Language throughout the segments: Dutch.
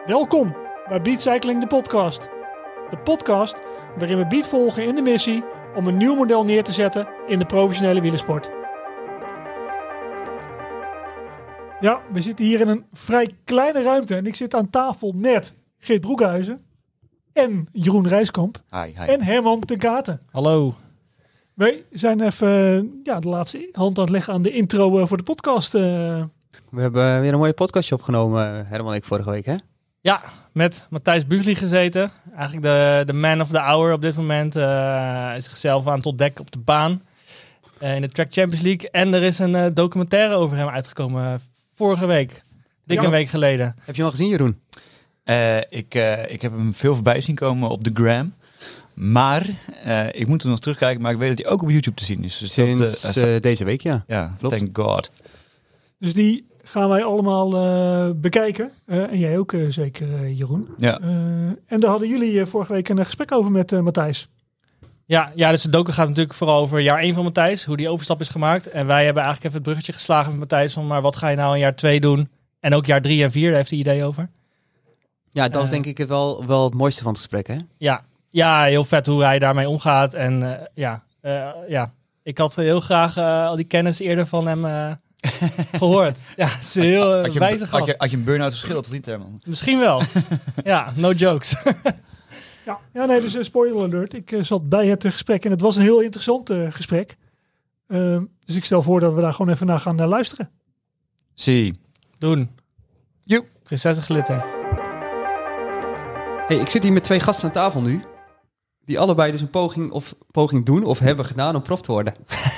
Welkom bij Beat Cycling, de podcast. De podcast waarin we Beat volgen in de missie om een nieuw model neer te zetten in de professionele wielersport. Ja, we zitten hier in een vrij kleine ruimte en ik zit aan tafel met Geert Broekhuizen en Jeroen Rijskamp Hi. en Herman ten Katen. Hallo. Wij zijn even de laatste hand aan het leggen aan de intro voor de podcast. We hebben weer een mooie podcastje opgenomen, Herman en ik, vorige week, hè? Ja, met Matthijs Bugli gezeten. Eigenlijk de man of the hour op dit moment. Is zichzelf aan het ontdekken op de baan. In de Track Champions League. En er is een documentaire over hem uitgekomen vorige week. Een week geleden. Heb je hem al gezien, Jeroen? Ik heb hem veel voorbij zien komen op de gram. Maar ik moet hem nog terugkijken. Maar ik weet dat hij ook op YouTube te zien is. Dus Sinds deze week, ja. Ja, klopt. Thank God. Dus die gaan wij allemaal bekijken. En jij ook zeker, Jeroen. Ja. En daar hadden jullie vorige week een gesprek over met Matthijs. Ja, dus de docu gaat natuurlijk vooral over jaar 1 van Matthijs. Hoe die overstap is gemahet. En wij hebben eigenlijk even het bruggetje geslagen met Matthijs. Van, maar wat ga je nou in jaar 2 doen? En ook jaar 3 en 4, daar heeft hij idee over. Ja, dat was denk ik wel het mooiste van het gesprek, hè? Ja, heel vet hoe hij daarmee omgaat. En ik had heel graag al die kennis eerder van hem gehoord. Ja, het is een heel wijze gast. Had je een burn-out geschild of niet, Herman? Misschien wel. Ja, no jokes. Dus spoiler alert. Ik zat bij het gesprek en het was een heel interessant gesprek. Dus ik stel voor dat we daar gewoon even naar gaan luisteren. Zie. Doen. Joep. Prinsessenglitter. Hey, ik zit hier met 2 gasten aan tafel nu. Die allebei dus een poging doen of hebben gedaan om prof te worden.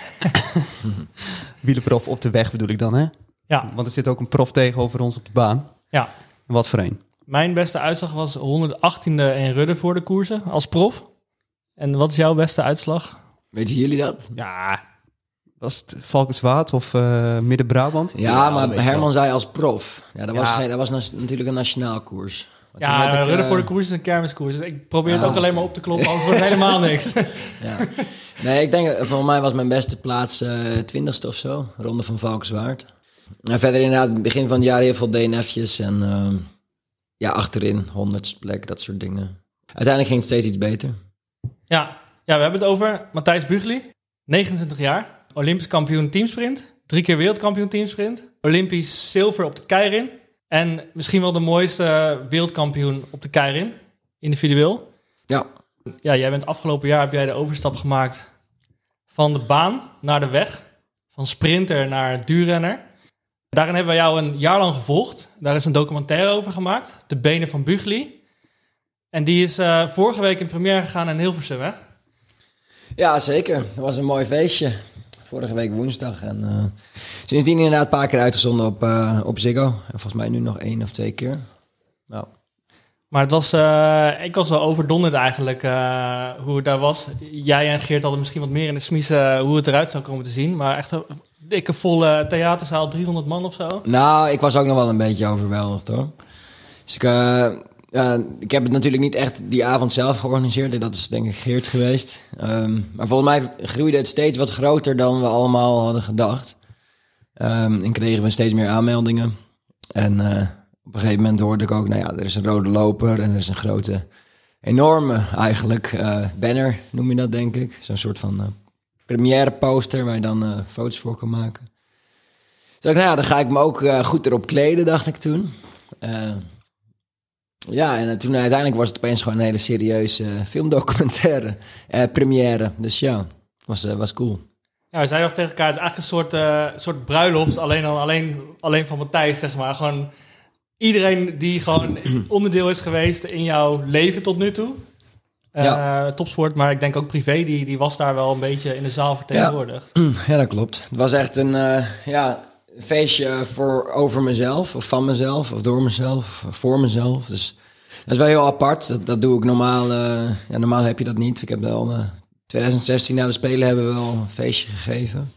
Wielerprof op de weg bedoel ik dan, hè? Ja. Want er zit ook een prof tegenover ons op de baan. Ja. En wat voor een? Mijn beste uitslag was 118e in Rudde voor de koersen als prof. En wat is jouw beste uitslag? Weten jullie dat? Ja. Was het Valkenswaard of Midden-Brabant? Ja, maar weet je Herman wel. zei als prof. Ja, dat was natuurlijk een nationaal koers. Want toen Ja, had ik, Rudde voor de koers is een kermiskoers. Dus ik probeer het ook alleen maar op te kloppen, anders wordt het helemaal niks. Ja. Nee, ik denk, volgens mij was mijn beste plaats 20ste of zo. Ronde van Valkenswaard. En verder inderdaad, begin van het jaar heel veel DNF'jes. En achterin, 100ste plek, dat soort dingen. Uiteindelijk ging het steeds iets beter. Ja, we hebben het over Matthijs Bugli. 29 jaar. Olympisch kampioen teamsprint. 3 keer wereldkampioen teamsprint. Olympisch zilver op de keirin. En misschien wel de mooiste wereldkampioen op de keirin. Individueel. Ja. Ja, jij bent afgelopen jaar heb jij de overstap gemaakt van de baan naar de weg. Van sprinter naar duurrenner. Daarin hebben we jou een jaar lang gevolgd. Daar is een documentaire over gemaakt. De benen van Bugli. En die is vorige week in première gegaan in Hilversum, hè? Ja, zeker. Dat was een mooi feestje. Vorige week woensdag. En sindsdien inderdaad een paar keer uitgezonden op Ziggo. En volgens mij nu nog 1 of 2 keer. Nou. Maar het was, ik was wel overdonderd eigenlijk hoe het daar was. Jij en Geert hadden misschien wat meer in de smiezen hoe het eruit zou komen te zien. Maar echt een dikke volle theaterzaal, 300 man of zo. Nou, ik was ook nog wel een beetje overweldigd hoor. Dus ik heb het natuurlijk niet echt die avond zelf georganiseerd. Dat is denk ik Geert geweest. Maar volgens mij groeide het steeds wat groter dan we allemaal hadden gedacht. En kregen we steeds meer aanmeldingen. En op een gegeven moment hoorde ik ook, er is een rode loper en er is een grote, enorme eigenlijk banner, noem je dat denk ik. Zo'n soort van première poster waar je dan foto's voor kan maken. Dus dan ga ik me ook goed erop kleden, dacht ik toen. En toen uiteindelijk was het opeens gewoon een hele serieuze filmdocumentaire première. Dus ja, was cool. Ja, we zeiden nog tegen elkaar, het is eigenlijk een soort bruiloft, alleen van Matthijs, zeg maar. Gewoon iedereen die gewoon onderdeel is geweest in jouw leven tot nu toe. Topsport, maar ik denk ook privé, die was daar wel een beetje in de zaal vertegenwoordigd. Ja, dat klopt. Het was echt een feestje over mezelf, of van mezelf, of door mezelf, of voor mezelf. Dus dat is wel heel apart. Dat doe ik normaal. Normaal heb je dat niet. Ik heb wel 2016 na de Spelen hebben we wel een feestje gegeven.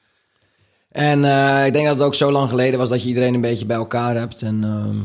En ik denk dat het ook zo lang geleden was dat je iedereen een beetje bij elkaar hebt. En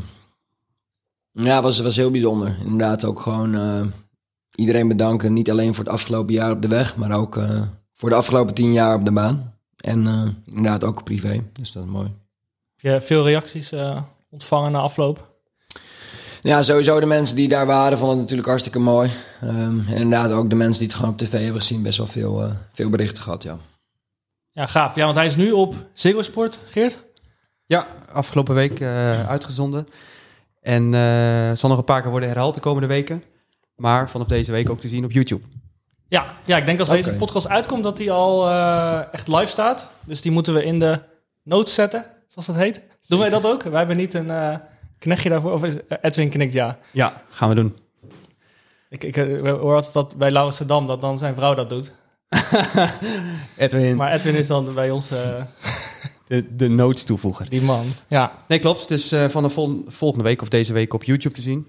het was heel bijzonder. Inderdaad ook gewoon iedereen bedanken. Niet alleen voor het afgelopen jaar op de weg, maar ook voor de afgelopen 10 jaar op de baan. En inderdaad ook privé. Dus dat is mooi. Heb je veel reacties ontvangen na afloop? Ja, sowieso de mensen die daar waren vonden het natuurlijk hartstikke mooi. En inderdaad ook de mensen die het gewoon op tv hebben gezien, best wel veel berichten gehad, ja. Ja, gaaf. Ja, want hij is nu op Ziggo Sport, Geert? Ja, afgelopen week uitgezonden. En zal nog een paar keer worden herhaald de komende weken. Maar vanaf deze week ook te zien op YouTube. Ja, ik denk als deze podcast uitkomt dat hij al echt live staat. Dus die moeten we in de notes zetten, zoals dat heet. Doen wij dat ook? Wij hebben niet een knechtje daarvoor. Of Edwin knikt ja. Ja, gaan we doen. Ik hoor altijd dat bij Laurens Dam dat dan zijn vrouw dat doet. Edwin. Maar Edwin is dan bij ons De notes toevoegen. die man. Ja. Nee, klopt. Dus vanaf volgende week of deze week op YouTube te zien.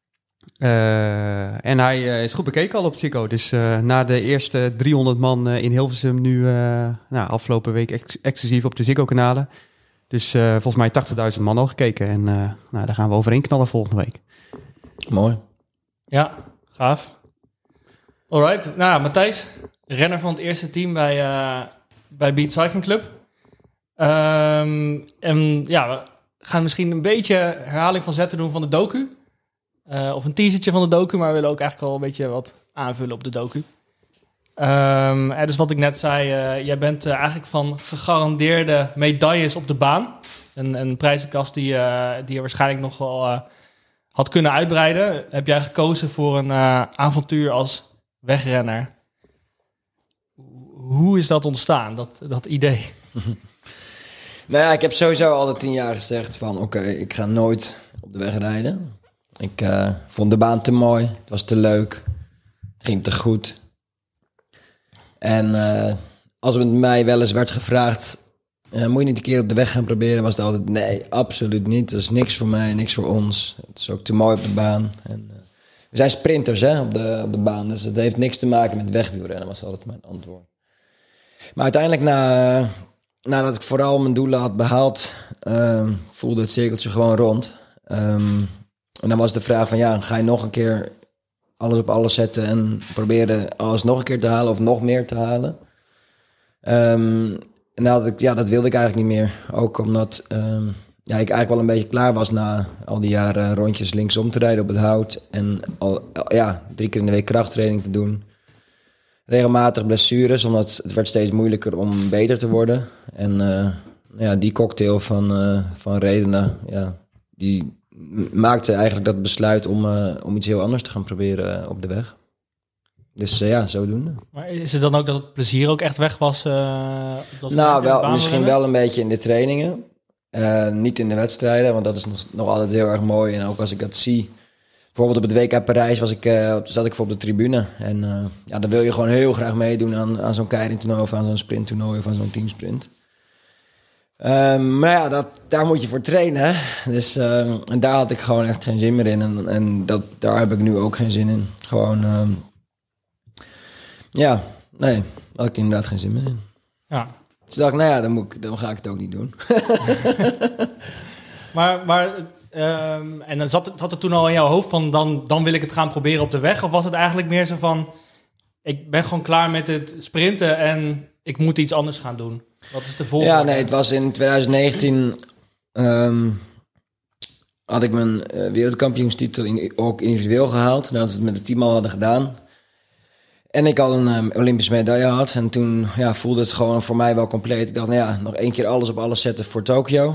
En hij is goed bekeken al op Ziggo. Dus na de eerste 300 man in Hilversum nu afgelopen week exclusief op de Ziggo-kanalen. Dus volgens mij 80.000 man al gekeken. En daar gaan we overheen knallen volgende week. Mooi. Ja, gaaf. Alright. Nou, Matthijs, renner van het eerste team bij Beat Cycling Club. En ja, we gaan misschien een beetje herhaling van zetten doen van de docu. Of een teasertje van de docu, maar we willen ook eigenlijk al een beetje wat aanvullen op de docu. Dus wat ik net zei, jij bent eigenlijk van gegarandeerde medailles op de baan. Een prijzenkast die je waarschijnlijk nog wel had kunnen uitbreiden. Heb jij gekozen voor een avontuur als wegrenner. Hoe is dat ontstaan, dat idee? Nou ja, ik heb sowieso al de 10 jaar gezegd van oké, ik ga nooit op de weg rijden. Ik vond de baan te mooi, het was te leuk, het ging te goed. En als het mij wel eens werd gevraagd, moet je niet een keer op de weg gaan proberen, was het altijd nee, absoluut niet. Dat is niks voor mij, niks voor ons. Het is ook te mooi op de baan. En, we zijn sprinters hè, op de baan, dus het heeft niks te maken met wegwielrennen, was altijd mijn antwoord. Maar uiteindelijk nadat ik vooral mijn doelen had behaald, voelde het cirkeltje gewoon rond. En dan was de vraag van ja, ga je nog een keer alles op alles zetten en proberen alles nog een keer te halen of nog meer te halen? En dat wilde ik eigenlijk niet meer. Ook omdat ik eigenlijk wel een beetje klaar was na al die jaren rondjes linksom te rijden op het hout. En 3 keer in de week krachttraining te doen. Regelmatig blessures, omdat het werd steeds moeilijker om beter te worden. En die cocktail van redenen, die maakte eigenlijk dat besluit om iets heel anders te gaan proberen op de weg. Dus zodoende. Maar is het dan ook dat het plezier ook echt weg was? Misschien wel een beetje in de trainingen. Niet in de wedstrijden, want dat is nog altijd heel erg mooi. En ook als ik dat zie. Bijvoorbeeld op het WK Parijs zat ik voor op de tribune. En dan wil je gewoon heel graag meedoen aan zo'n keiringtoernooi of aan zo'n sprinttoernooi of aan zo'n teamsprint. Maar daar moet je voor trainen. Dus, en daar had ik gewoon echt geen zin meer in. En daar heb ik nu ook geen zin in. Gewoon, daar had ik inderdaad geen zin meer in. Ja. Dus dacht ik, dan ga ik het ook niet doen. En dan zat het toen al in jouw hoofd van dan wil ik het gaan proberen op de weg? Of was het eigenlijk meer zo van, ik ben gewoon klaar met het sprinten en ik moet iets anders gaan doen? Wat is de volgende? Ja, nee, het was in 2019 had ik mijn wereldkampioenstitel ook individueel gehaald. Nadat we het met het team al hadden gedaan. En ik al een Olympische medaille had. En toen voelde het gewoon voor mij wel compleet. Ik dacht, nog 1 keer alles op alles zetten voor Tokio.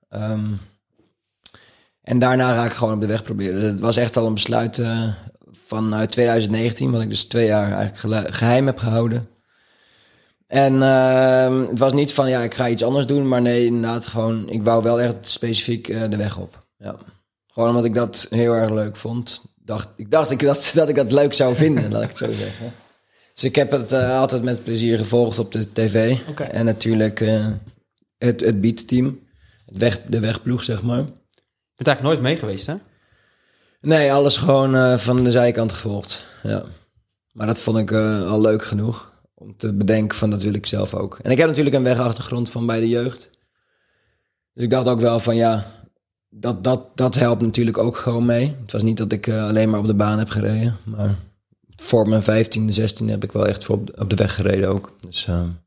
En daarna ga ik gewoon op de weg proberen. Dus het was echt al een besluit vanuit 2019... wat ik dus 2 jaar eigenlijk geheim heb gehouden. En het was niet van, ik ga iets anders doen... maar nee, inderdaad gewoon... ik wou wel echt specifiek de weg op. Ja. Gewoon omdat ik dat heel erg leuk vond. Ik dacht dat ik dat leuk zou vinden, laat ik het zo zeggen. Dus ik heb het altijd met plezier gevolgd op de tv. Okay. En natuurlijk het beatteam. De wegploeg, zeg maar. Je bent eigenlijk nooit mee geweest, hè? Nee, alles gewoon van de zijkant gevolgd. Ja. Maar dat vond ik al leuk genoeg. Om te bedenken van dat wil ik zelf ook. En ik heb natuurlijk een wegachtergrond van bij de jeugd. Dus ik dacht ook wel van dat helpt natuurlijk ook gewoon mee. Het was niet dat ik alleen maar op de baan heb gereden. Maar voor mijn 15e, 16e heb ik wel echt op de weg gereden ook. Dus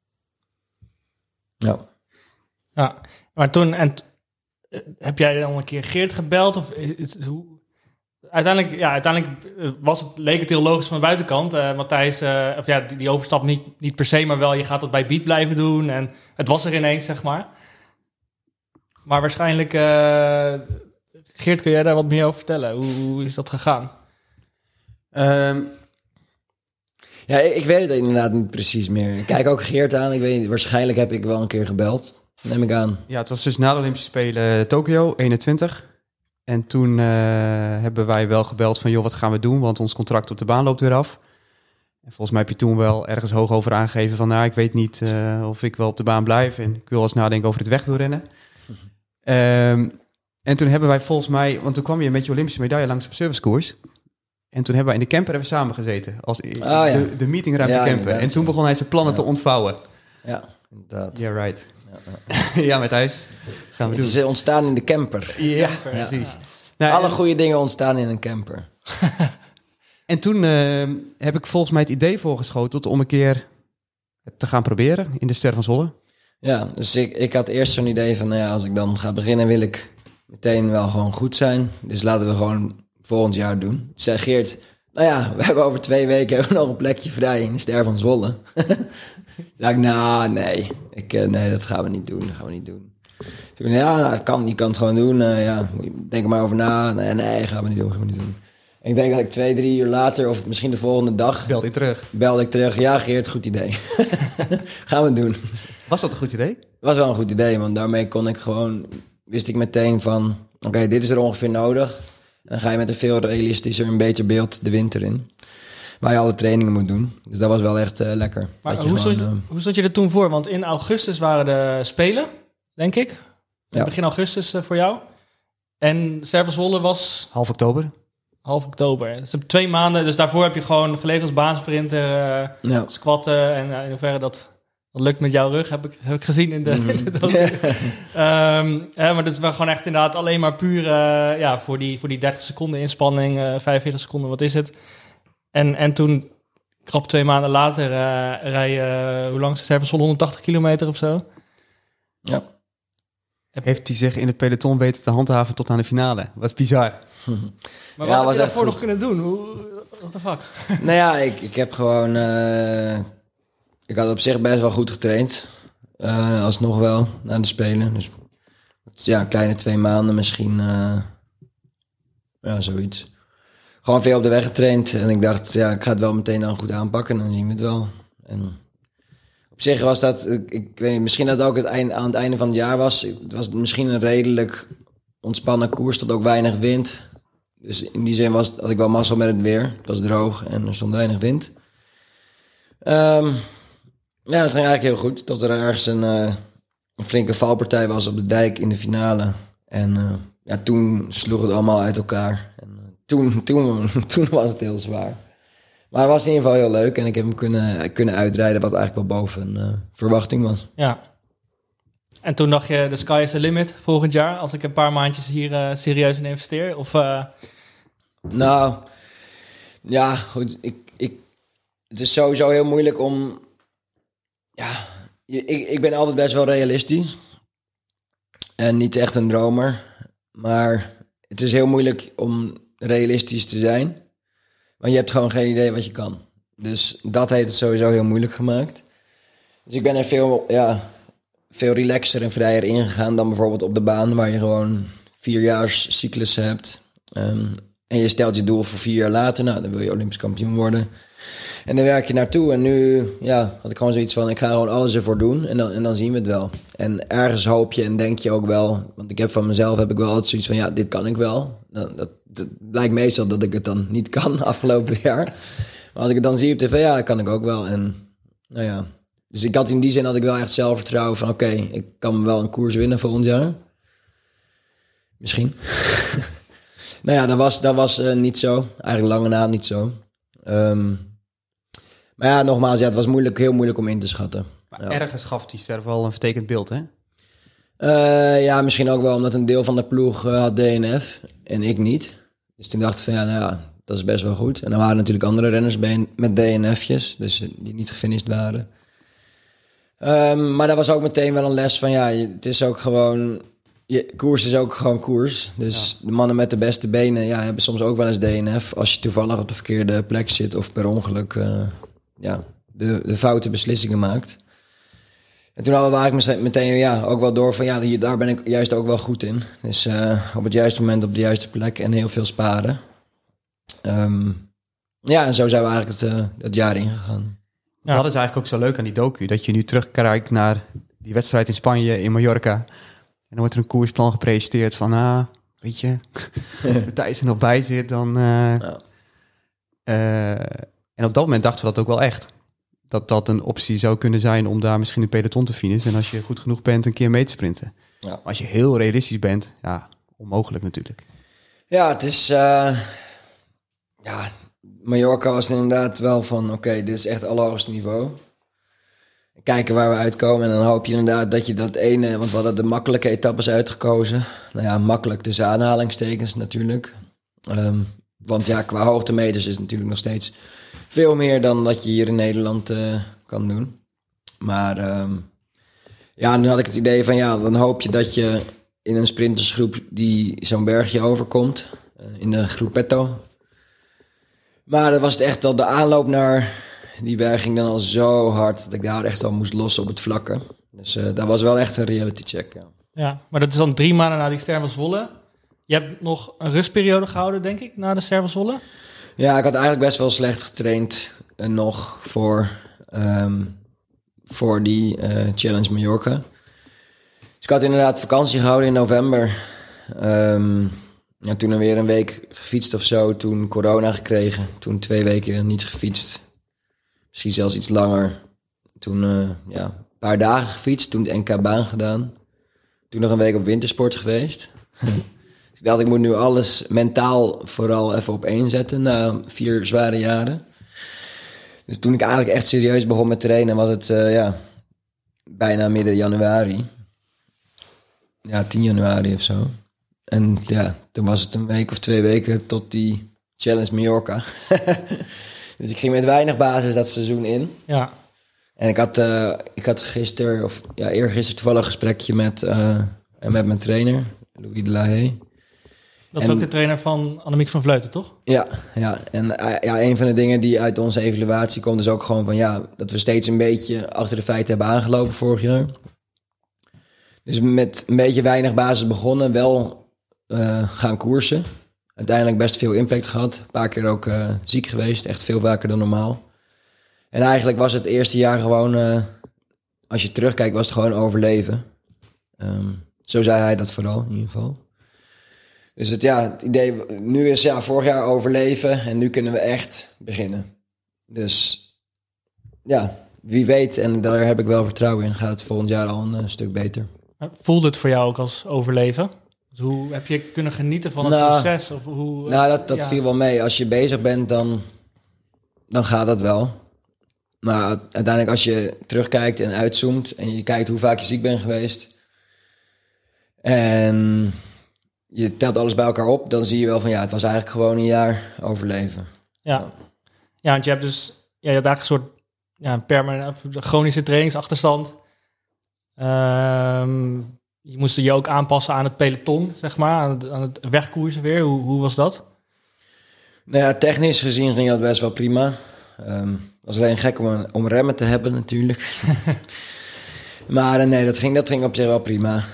ja. Ja, maar toen... heb jij dan een keer Geert gebeld? Of uiteindelijk leek het heel logisch van de buitenkant. Matthijs, die overstap niet per se, maar wel je gaat dat bij Beat blijven doen. En het was er ineens, zeg maar. Maar waarschijnlijk, Geert, kun jij daar wat meer over vertellen? Hoe is dat gegaan? Ja, ik weet het inderdaad niet precies meer. Ik kijk ook Geert aan. Ik weet niet, waarschijnlijk heb ik wel een keer gebeld. Neem ik aan. Ja, het was dus na de Olympische Spelen Tokio, 21. En toen hebben wij wel gebeld van, joh, wat gaan we doen? Want ons contract op de baan loopt weer af. En volgens mij heb je toen wel ergens hoog over aangegeven van, nou, ik weet niet of ik wel op de baan blijf. En ik wil eens nadenken over het wegdoorrennen. En toen hebben wij volgens mij, want toen kwam je met je Olympische medaille langs op servicekoers. En toen hebben wij in de camper even samen gezeten. Als de meetingruimte camper. Inderdaad. En toen begon hij zijn plannen te ontvouwen. Ja, inderdaad. Yeah, right. Ja, Matthijs. Gaan we doen. Het is ontstaan in de camper. Ja, precies. Ja. Nou, alle goede dingen ontstaan in een camper. En toen heb ik volgens mij het idee voorgeschoteld om een keer te gaan proberen in de Ster van Zwolle. Ja, dus ik had eerst zo'n idee van, als ik dan ga beginnen wil ik meteen wel gewoon goed zijn. Dus laten we gewoon volgend jaar doen. Dus zei Geert, we hebben over 2 weken nog een plekje vrij in de Ster van Zwolle. Toen dacht ik, nee, dat gaan we niet doen. Toen, je kan het gewoon doen. Denk er maar over na. Nee, gaan we niet doen. En ik denk dat ik 2-3 uur later, of misschien de volgende dag... Belde ik terug. Ja, Geert, goed idee. Gaan we doen. Was dat een goed idee? Het was wel een goed idee, want daarmee wist ik meteen van... Oké, dit is er ongeveer nodig. En dan ga je met een veel realistischer, een beter beeld de winter in. Waar je alle trainingen moet doen. Dus dat was wel echt lekker. Maar hoe stond je er toen voor? Want in augustus waren de Spelen, denk ik. Begin augustus voor jou. En Ster van Zwolle was... Half oktober. Dus 2 maanden. Dus daarvoor heb je gewoon gelegen als baansprinter, squatten. En in hoeverre dat lukt met jouw rug, heb ik gezien in de maar dat is wel gewoon echt inderdaad alleen maar puur voor die 30 seconden inspanning, 45 seconden, wat is het? En toen, krap 2 maanden later, rij je, hoe lang is het? 180 kilometer of zo? Ja. Heeft hij zich in het peloton weten te handhaven tot aan de finale? Wat is bizar. Maar wat heb je daarvoor nog kunnen doen? What the fuck? Ik heb gewoon... ik had op zich best wel goed getraind. Alsnog wel, na de Spelen. Dus een kleine 2 maanden misschien. Zoiets. Gewoon veel op de weg getraind. En ik dacht, ik ga het wel meteen dan goed aanpakken. En dan zien we het wel. En op zich was dat... Ik weet niet, misschien dat het ook aan het einde van het jaar was. Het was misschien een redelijk ontspannen koers. Tot ook weinig wind. Dus in die zin had ik wel mazzel met het weer. Het was droog en er stond weinig wind. Dat ging eigenlijk heel goed. Tot er ergens een flinke valpartij was op de dijk in de finale. En toen sloeg het allemaal uit elkaar. En toen was het heel zwaar. Maar het was in ieder geval heel leuk. En ik heb hem kunnen uitrijden, wat eigenlijk wel boven verwachting was. Ja. En toen dacht je, the sky is the limit volgend jaar. Als ik een paar maandjes hier serieus in investeer? Of... Nou, ja, goed. Het is sowieso heel moeilijk om... Ja, ik ben altijd best wel realistisch. En niet echt een dromer. Maar het is heel moeilijk om realistisch te zijn. Want je hebt gewoon geen idee wat je kan. Dus dat heeft het sowieso heel moeilijk gemaakt. Dus ik ben er veel relaxer en vrijer ingegaan dan bijvoorbeeld op de baan, waar je gewoon 4-jaarscyclussen hebt. En je stelt je doel voor 4 jaar later. Nou, dan wil je Olympisch kampioen worden. En dan werk je naartoe. En nu had ik gewoon zoiets van, ik ga gewoon alles ervoor doen. En dan zien we het wel. En ergens hoop je en denk je ook wel. Want ik heb van mezelf wel altijd zoiets van, dit kan ik wel. Dat blijkt meestal dat ik het dan niet kan afgelopen jaar. Maar als ik het dan zie op tv, dat kan ik ook wel. En dus in die zin had ik wel echt zelfvertrouwen van, oké, ik kan wel een koers winnen volgend jaar. Misschien. Dat was niet zo. Eigenlijk lange na niet zo. Maar nogmaals, het was heel moeilijk om in te schatten. Maar ergens gaf die ster wel een vertekend beeld, hè? Misschien ook wel omdat een deel van de ploeg had DNF en ik niet. Dus toen dacht ik van, dat is best wel goed. En dan waren natuurlijk andere renners met DNF'jes, dus die niet gefinished waren. Maar dat was ook meteen wel een les van, het is ook gewoon... Koers is ook gewoon koers. Dus de mannen met de beste benen hebben soms ook wel eens DNF. Als je toevallig op de verkeerde plek zit of per ongeluk de foute beslissingen maakt. En toen hadden we eigenlijk meteen ook wel door van daar ben ik juist ook wel goed in. Dus op het juiste moment op de juiste plek en heel veel sparen. En zo zijn we eigenlijk het jaar ingegaan. Ja. Dat is eigenlijk ook zo leuk aan die docu. Dat je nu terugkijkt naar die wedstrijd in Spanje, in Mallorca. En dan wordt er een koersplan gepresenteerd van... weet je, Thijs er nog bij zit, dan... en op dat moment dachten we dat ook wel echt. Dat een optie zou kunnen zijn om daar misschien een peloton te finishen. En als je goed genoeg bent, een keer mee te sprinten. Ja. Maar als je heel realistisch bent, onmogelijk natuurlijk. Ja, het is... Mallorca was inderdaad wel van... Oké, dit is echt het allerhoogste niveau. Kijken waar we uitkomen. En dan hoop je inderdaad dat je dat ene... Want we hadden de makkelijke etappes uitgekozen. Makkelijk tussen aanhalingstekens natuurlijk. Want qua hoogtemeters is het natuurlijk nog steeds... veel meer dan dat je hier in Nederland kan doen. Maar nu had ik het idee van... dan hoop je dat je in een sprintersgroep... die zo'n bergje overkomt. In de Gruppetto... Maar dat was het echt al de aanloop naar die berg ging dan al zo hard dat ik daar echt al moest lossen op het vlakke. Dus dat was wel echt een reality check. Ja, maar dat is dan 3 maanden na die Ster van Zwolle. Je hebt nog een rustperiode gehouden, denk ik, na de Ster van Zwolle? Ja, ik had eigenlijk best wel slecht getraind nog voor die Challenge Mallorca. Dus ik had inderdaad vakantie gehouden in november. Toen weer een week gefietst of zo. Toen corona gekregen. Toen 2 weken niet gefietst. Misschien zelfs iets langer. Toen een paar dagen gefietst. Toen de NK-baan gedaan. Toen nog een week op wintersport geweest. Dus ik dacht, ik moet nu alles mentaal vooral even op één zetten. Na 4 zware jaren. Dus toen ik eigenlijk echt serieus begon met trainen... was het bijna midden januari. 10 januari of zo. En toen was het een week of 2 weken tot die Challenge Mallorca. Dus ik ging met weinig basis dat seizoen in. Ja. En ik had gisteren, eergisteren toevallig een gesprekje met mijn trainer, Louis de La Haye. Dat is ook de trainer van Annemiek van Vleuten, toch? Ja. En een van de dingen die uit onze evaluatie komt is ook gewoon van dat we steeds een beetje achter de feiten hebben aangelopen vorig jaar. Dus met een beetje weinig basis begonnen, wel gaan koersen. Uiteindelijk best veel impact gehad. Een paar keer ook ziek geweest. Echt veel vaker dan normaal. En eigenlijk was het eerste jaar gewoon... als je terugkijkt, was het gewoon overleven. Zo zei hij dat vooral, in ieder geval. Dus het idee... Nu is vorig jaar overleven. En nu kunnen we echt beginnen. Dus wie weet. En daar heb ik wel vertrouwen in. Gaat het volgend jaar al een stuk beter. Voelde het voor jou ook als overleven? Dus hoe heb je kunnen genieten van het proces? Of hoe, dat viel wel mee. Als je bezig bent, dan gaat dat wel. Maar uiteindelijk als je terugkijkt en uitzoomt... en je kijkt hoe vaak je ziek bent geweest... en je telt alles bij elkaar op... dan zie je wel van het was eigenlijk gewoon een jaar overleven. Ja, want je hebt dus... je had eigenlijk een soort permanent chronische trainingsachterstand... Je moest je ook aanpassen aan het peloton, zeg maar, aan het wegkoersen weer. Hoe was dat? Technisch gezien ging dat best wel prima. Het was alleen gek om remmen te hebben natuurlijk. Maar dat ging op zich wel prima.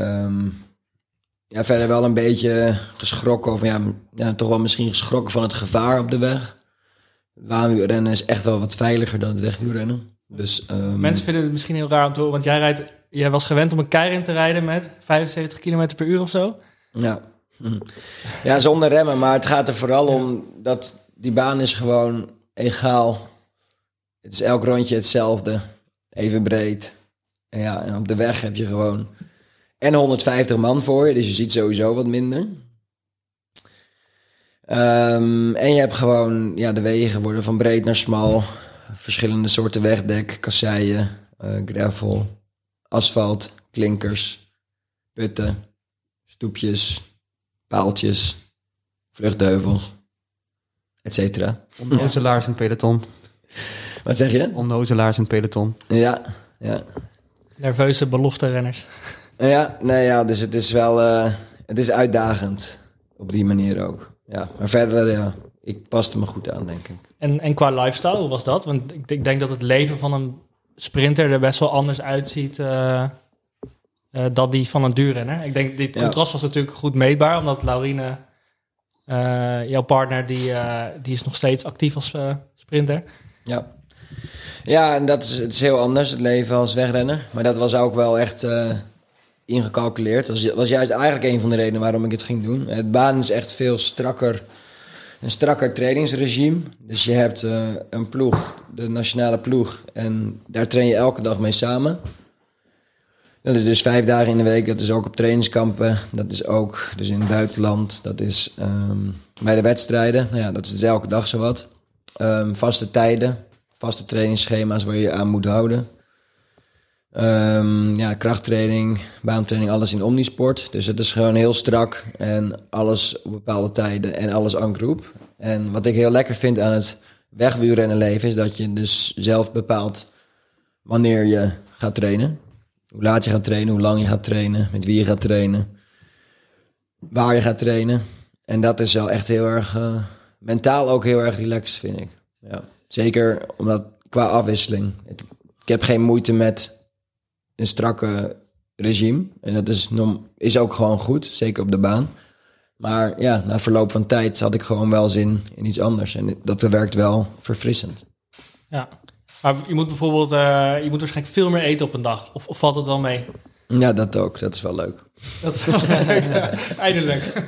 Verder wel een beetje geschrokken. Of toch wel misschien geschrokken van het gevaar op de weg. Het baanwielrennen is echt wel wat veiliger dan het wegwielrennen. Dus, mensen vinden het misschien heel raar om te horen, want jij was gewend om een keirin te rijden met 75 km per uur of zo. Ja, zonder remmen. Maar het gaat er vooral om dat die baan is gewoon egaal. Het is elk rondje hetzelfde. Even breed. En op de weg heb je gewoon... En 150 man voor je, dus je ziet sowieso wat minder. En je hebt gewoon... de wegen worden van breed naar smal. Verschillende soorten wegdek, kasseien, gravel, asfalt, klinkers, putten, stoepjes, paaltjes, vluchtdeuvels, et cetera. Onnozelaars in het peloton. Wat zeg je? Onnozelaars in het peloton. Ja. Nerveuze belofte-renners. Dus het is wel het is uitdagend op die manier ook. Ja, maar verder, ik paste me goed aan, denk ik. En qua lifestyle, hoe was dat? Want ik denk dat het leven van een sprinter er best wel anders uitziet dan die van een duurrenner. Ik denk, dit contrast was natuurlijk goed meetbaar, omdat Laurine, jouw partner, die is nog steeds actief als sprinter. Ja, en het is heel anders, het leven als wegrenner. Maar dat was ook wel echt ingecalculeerd. Dat was juist eigenlijk een van de redenen waarom ik het ging doen. Het baan is echt veel strakker, een strakker trainingsregime. Dus je hebt een ploeg, de nationale ploeg, en daar train je elke dag mee samen. Dat is dus 5 dagen in de week. Dat is ook op trainingskampen. Dat is ook dus in het buitenland. Dat is bij de wedstrijden. Nou ja, dat is dus elke dag zowat. Vaste tijden, vaste trainingsschema's waar je je aan moet houden. Krachttraining, baantraining, alles in omnisport. Dus het is gewoon heel strak en alles op bepaalde tijden en alles en groep. En wat ik heel lekker vind aan het wegwielrennen leven is dat je dus zelf bepaalt wanneer je gaat trainen. Hoe laat je gaat trainen, hoe lang je gaat trainen, met wie je gaat trainen, waar je gaat trainen. En dat is wel echt heel erg, mentaal ook heel erg relaxed, vind ik. Ja. Zeker omdat qua afwisseling. Ik heb geen moeite met een strakke regime. En dat is ook gewoon goed, zeker op de baan. Maar ja, na verloop van tijd had ik gewoon wel zin in iets anders. En dat werkt wel verfrissend. Ja, maar je moet bijvoorbeeld, je moet waarschijnlijk veel meer eten op een dag. Of valt het wel mee? Ja, dat ook. Dat is wel leuk. Dat is wel leuk. Eindelijk.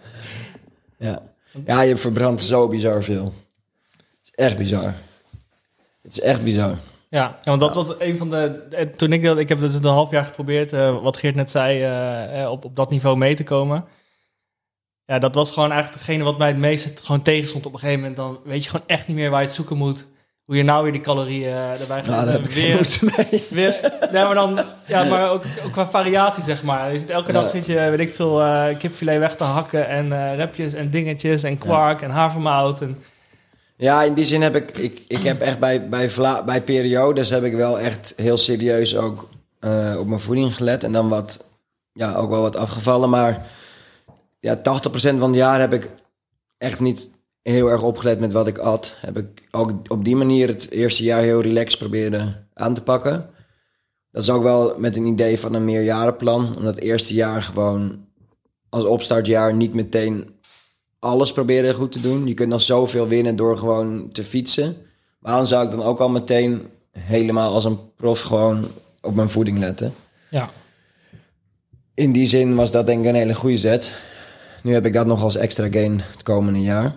Ja, je verbrandt zo bizar veel. Het is echt bizar. Het is echt bizar. Ja, want dat was een van de... Toen ik heb het een half jaar geprobeerd, wat Geert net zei, op dat niveau mee te komen. Ja, dat was gewoon eigenlijk degene wat mij het meest gewoon tegenstond op een gegeven moment. Dan weet je gewoon echt niet meer waar je het zoeken moet. Hoe je nou weer die calorieën erbij gaat. Nou, daar heb ik geen moeite mee. Maar dan, maar ook qua variatie, zeg maar. Je zit elke dag zit je, weet ik veel, kipfilet weg te hakken en repjes en dingetjes en kwark en havermout en... Ja, in die zin heb ik heb echt bij periodes heb ik wel echt heel serieus ook op mijn voeding gelet. En dan ook wel wat afgevallen. Maar ja, 80% van het jaar heb ik echt niet heel erg opgelet met wat ik at. Heb ik ook op die manier het eerste jaar heel relaxed proberen aan te pakken. Dat is ook wel met een idee van een meerjarenplan. Omdat het eerste jaar gewoon als opstartjaar niet meteen alles proberen goed te doen. Je kunt nog zoveel winnen door gewoon te fietsen. Waarom zou ik dan ook al meteen helemaal als een prof gewoon op mijn voeding letten? Ja. In die zin was dat denk ik een hele goede zet. Nu heb ik dat nog als extra gain het komende jaar.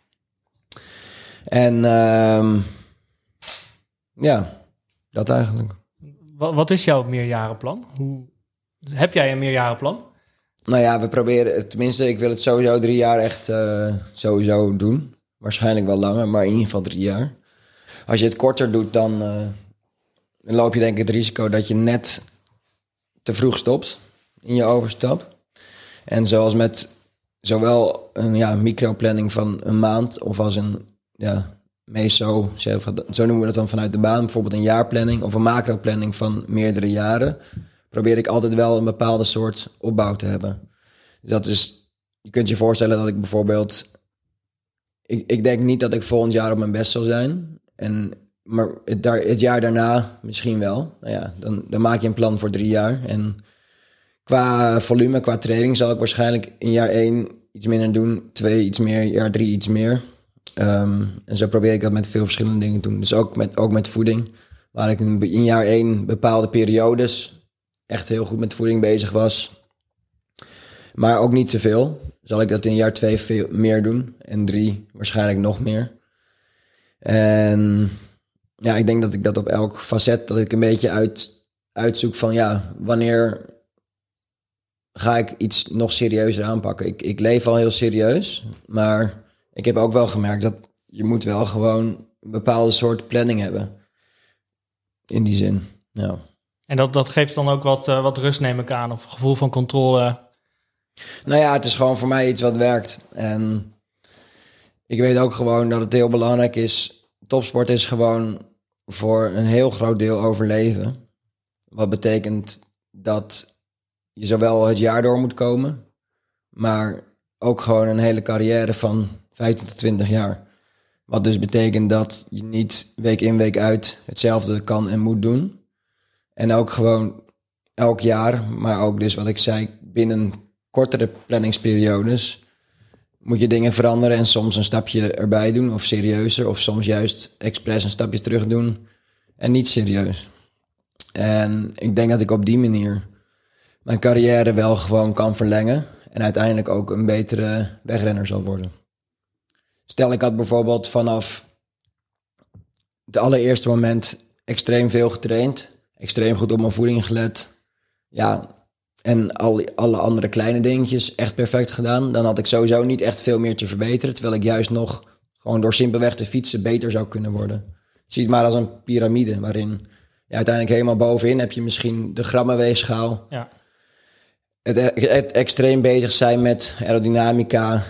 En dat eigenlijk. Wat is jouw meerjarenplan? Heb jij een meerjarenplan? Nou ja, we proberen, tenminste, ik wil het sowieso 3 jaar echt sowieso doen. Waarschijnlijk wel langer, maar in ieder geval 3 jaar. Als je het korter doet, dan loop je denk ik het risico dat je net te vroeg stopt in je overstap. En zoals met zowel een microplanning van een maand of als een meso, zo noemen we dat dan vanuit de baan, bijvoorbeeld een jaarplanning of een macroplanning van meerdere jaren, probeer ik altijd wel een bepaalde soort opbouw te hebben. Dus dat is, je kunt je voorstellen dat ik bijvoorbeeld, ik denk niet dat ik volgend jaar op mijn best zal zijn. Maar het jaar daarna misschien wel. Nou ja, dan maak je een plan voor 3 jaar. En qua volume, qua training zal ik waarschijnlijk in jaar 1 iets minder doen. 2 iets meer, jaar 3 iets meer. En zo probeer ik dat met veel verschillende dingen te doen. Dus ook met voeding. Waar ik in jaar 1 bepaalde periodes echt heel goed met voeding bezig was. Maar ook niet te veel. Zal ik dat in jaar 2 veel meer doen. En 3 waarschijnlijk nog meer. En ja, ik denk dat ik dat op elk facet, dat ik een beetje uitzoek van wanneer ga ik iets nog serieuzer aanpakken. Ik leef al heel serieus, maar ik heb ook wel gemerkt dat je moet wel gewoon een bepaalde soort planning hebben. In die zin, ja. En dat geeft dan ook wat rust, neem ik aan, of gevoel van controle. Nou ja, het is gewoon voor mij iets wat werkt. En ik weet ook gewoon dat het heel belangrijk is. Topsport is gewoon voor een heel groot deel overleven. Wat betekent dat je zowel het jaar door moet komen, maar ook gewoon een hele carrière van 15 tot 20 jaar. Wat dus betekent dat je niet week in, week uit hetzelfde kan en moet doen. En ook gewoon elk jaar, maar ook dus wat ik zei, binnen kortere planningsperiodes moet je dingen veranderen en soms een stapje erbij doen of serieuzer. Of soms juist expres een stapje terug doen en niet serieus. En ik denk dat ik op die manier mijn carrière wel gewoon kan verlengen. En uiteindelijk ook een betere wegrenner zal worden. Stel, ik had bijvoorbeeld vanaf het allereerste moment extreem veel getraind. Extreem goed op mijn voeding gelet. Ja, en alle andere kleine dingetjes echt perfect gedaan. Dan had ik sowieso niet echt veel meer te verbeteren. Terwijl ik juist nog gewoon door simpelweg te fietsen beter zou kunnen worden. Zie het maar als een piramide waarin je uiteindelijk helemaal bovenin heb je misschien de grammenweegschaal. Ja. Het extreem bezig zijn met aerodynamica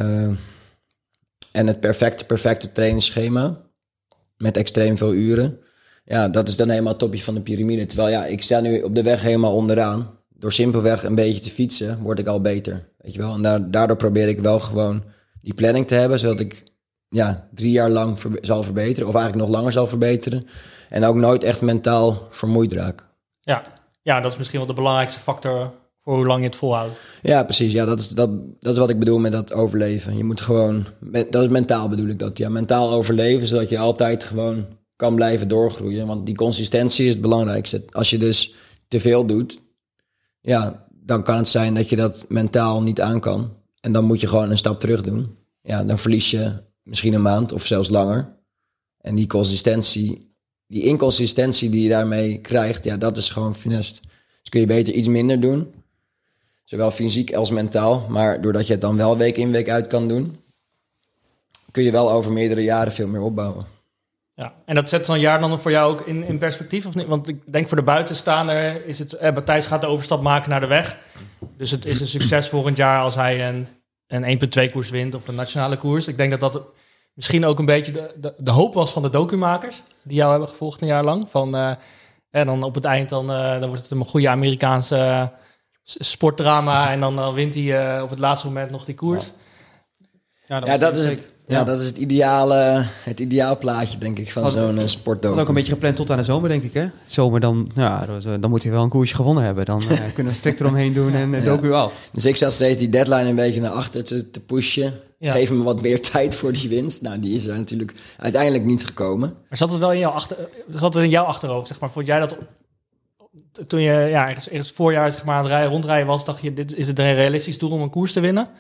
en het perfecte trainingsschema met extreem veel uren. Ja, dat is dan helemaal het topje van de piramide. Terwijl ja, ik sta nu op de weg helemaal onderaan. Door simpelweg een beetje te fietsen word ik al beter. Weet je wel? En daardoor probeer ik wel gewoon die planning te hebben, zodat ik 3 jaar lang zal verbeteren. Of eigenlijk nog langer zal verbeteren. En ook nooit echt mentaal vermoeid raak. Ja, dat is misschien wel de belangrijkste factor voor hoe lang je het volhoudt. Ja, precies. Ja, dat is wat ik bedoel met dat overleven. Je moet gewoon, dat is mentaal bedoel ik dat. Ja, mentaal overleven, zodat je altijd gewoon kan blijven doorgroeien. Want die consistentie is het belangrijkste. Als je dus te veel doet, ja, dan kan het zijn dat je dat mentaal niet aan kan. En dan moet je gewoon een stap terug doen. Ja, dan verlies je misschien een maand of zelfs langer. En die inconsistentie die je daarmee krijgt, ja, dat is gewoon funest. Dus kun je beter iets minder doen. Zowel fysiek als mentaal. Maar doordat je het dan wel week in, week uit kan doen, kun je wel over meerdere jaren veel meer opbouwen. Ja, en dat zet zo'n jaar dan voor jou ook in perspectief of niet? Want ik denk voor de buitenstaander is het... Matthijs gaat de overstap maken naar de weg. Dus het is een succes volgend jaar als hij een 1.2 koers wint of een nationale koers. Ik denk dat misschien ook een beetje de hoop was van de documakers die jou hebben gevolgd een jaar lang. En dan op het eind dan wordt het een goede Amerikaanse sportdrama en dan wint hij op het laatste moment nog die koers. Ja, dat is het. Ja, dat is het ideaalplaatje, denk ik, van zo'n sportdocu. Dat ook een beetje gepland tot aan de zomer, denk ik, hè? Zomer dan moet hij wel een koersje gewonnen hebben. Dan kunnen we strikt eromheen doen en docu af. Dus ik zat steeds die deadline een beetje naar achter te pushen. Ja. Geef me wat meer tijd voor die winst. Nou, die is er natuurlijk uiteindelijk niet gekomen. Maar zat het wel in jouw achterhoofd, zeg maar? Vond jij dat toen je ergens voorjaar zeg maar, aan het rondrijden was, dacht je, is het een realistisch doel om een koers te winnen?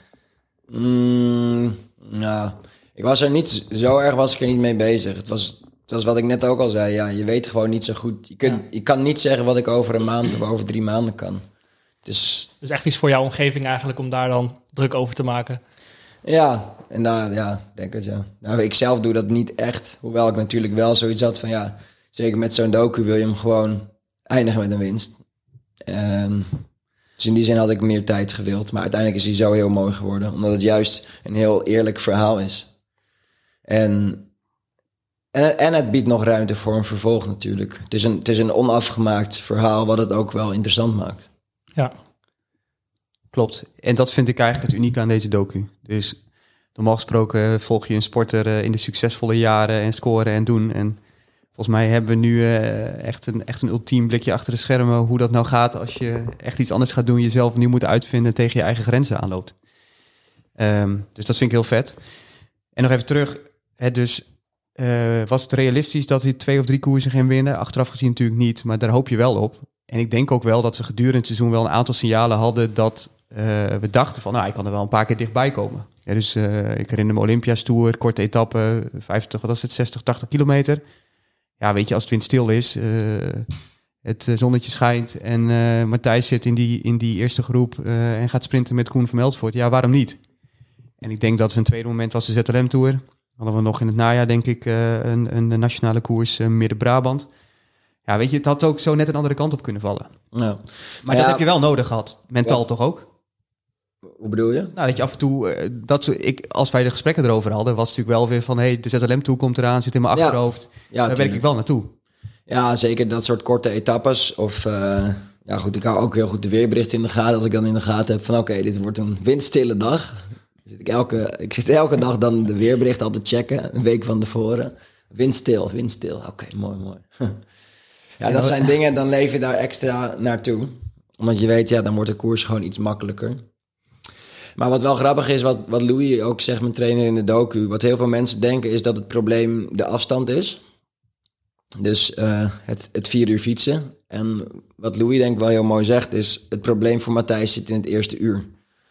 Nou, ik was er niet zo erg was ik er niet mee bezig. Het was wat ik net ook al zei. Ja, je weet gewoon niet zo goed. Je kan niet zeggen wat ik over een maand of over 3 maanden kan. Dus echt iets voor jouw omgeving eigenlijk om daar dan druk over te maken. Ja, en denk het, ja. Nou, ik zelf doe dat niet echt. Hoewel ik natuurlijk wel zoiets had van, zeker met zo'n docu wil je hem gewoon eindigen met een winst. Dus in die zin had ik meer tijd gewild. Maar uiteindelijk is hij zo heel mooi geworden. Omdat het juist een heel eerlijk verhaal is. En het biedt nog ruimte voor een vervolg natuurlijk. Het is een onafgemaakt verhaal wat het ook wel interessant maakt. Ja. Klopt. En dat vind ik eigenlijk het unieke aan deze docu. Dus normaal gesproken volg je een sporter in de succesvolle jaren en scoren en doen. En volgens mij hebben we nu echt een ultiem blikje achter de schermen hoe dat nou gaat als je echt iets anders gaat doen, jezelf nieuw moet uitvinden en tegen je eigen grenzen aanloopt. Dus dat vind ik heel vet. En nog even terug. Was het realistisch dat hij 2 of 3 koersen ging winnen? Achteraf gezien natuurlijk niet, maar daar hoop je wel op. En ik denk ook wel dat we gedurende het seizoen wel een aantal signalen hadden dat we dachten van, ik kan er wel een paar keer dichtbij komen. Ja, dus ik herinner me Olympia's Tour, korte etappe, 60, 80 kilometer. Ja, weet je, als het windstil is, het zonnetje schijnt en Matthijs zit in die eerste groep en gaat sprinten met Koen van Meltvoort. Ja, waarom niet? En ik denk dat we een tweede moment was de ZLM Tour. Hadden we nog in het najaar, denk ik, een nationale koers Midden-Brabant. Ja, weet je, het had ook zo net een andere kant op kunnen vallen. Ja. Maar dat heb je wel nodig gehad. Mentaal toch ook? Hoe bedoel je? Nou, dat je af en toe... als wij de gesprekken erover hadden, was het natuurlijk wel weer van, de ZLM Tour komt eraan, zit in mijn achterhoofd. Daar werk ik wel naartoe. Ja, zeker dat soort korte etappes. Of ja goed, ik hou ook heel goed de weerberichten in de gaten. Als ik dan in de gaten heb van oké, dit wordt een windstille dag. Ik zit elke dag dan de weerberichten al te checken, een week van tevoren. Windstil. Oké, mooi. Ja, dat zijn dingen, dan leef je daar extra naartoe. Omdat je weet, ja, dan wordt de koers gewoon iets makkelijker. Maar wat wel grappig is, wat Louis ook zegt, mijn trainer in de docu... wat heel veel mensen denken is dat het probleem de afstand is. Dus het 4 uur fietsen. En wat Louis denk ik wel heel mooi zegt... is het probleem voor Matthijs zit in het eerste uur.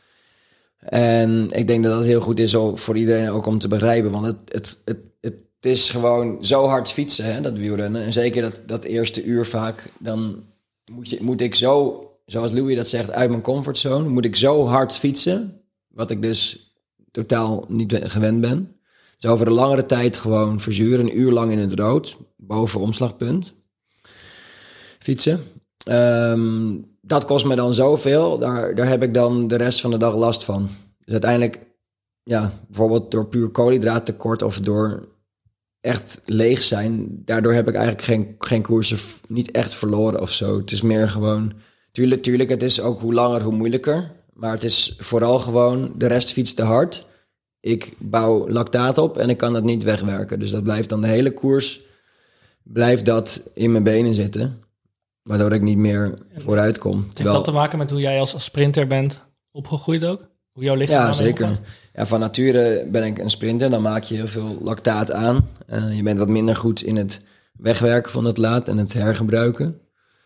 En ik denk dat dat heel goed is voor iedereen ook om te begrijpen. Want het is gewoon zo hard fietsen, hè, dat wielrennen. En zeker dat eerste uur vaak... dan moet ik zo, zoals Louis dat zegt, uit mijn comfortzone... moet ik zo hard fietsen... wat ik dus totaal niet gewend ben. Dus over een langere tijd gewoon verzuren. 1 uur lang in het rood, boven omslagpunt. Fietsen. Dat kost me dan zoveel. Daar heb ik dan de rest van de dag last van. Dus uiteindelijk, ja, bijvoorbeeld door puur koolhydraattekort... of door echt leeg zijn... daardoor heb ik eigenlijk geen koersen niet echt verloren of zo. Het is meer gewoon... Tuurlijk, het is ook hoe langer, hoe moeilijker... Maar het is vooral gewoon, de rest fietst te hard. Ik bouw lactaat op en ik kan dat niet wegwerken. Dus dat blijft dan de hele koers, blijft dat in mijn benen zitten. Waardoor ik niet meer vooruit kom. Heeft dat te maken met hoe jij als sprinter bent opgegroeid ook? Hoe jouw lichaam ja, zeker. Ja, van nature ben ik een sprinter. Dan maak je heel veel lactaat aan. Je bent wat minder goed in het wegwerken van het laat en het hergebruiken.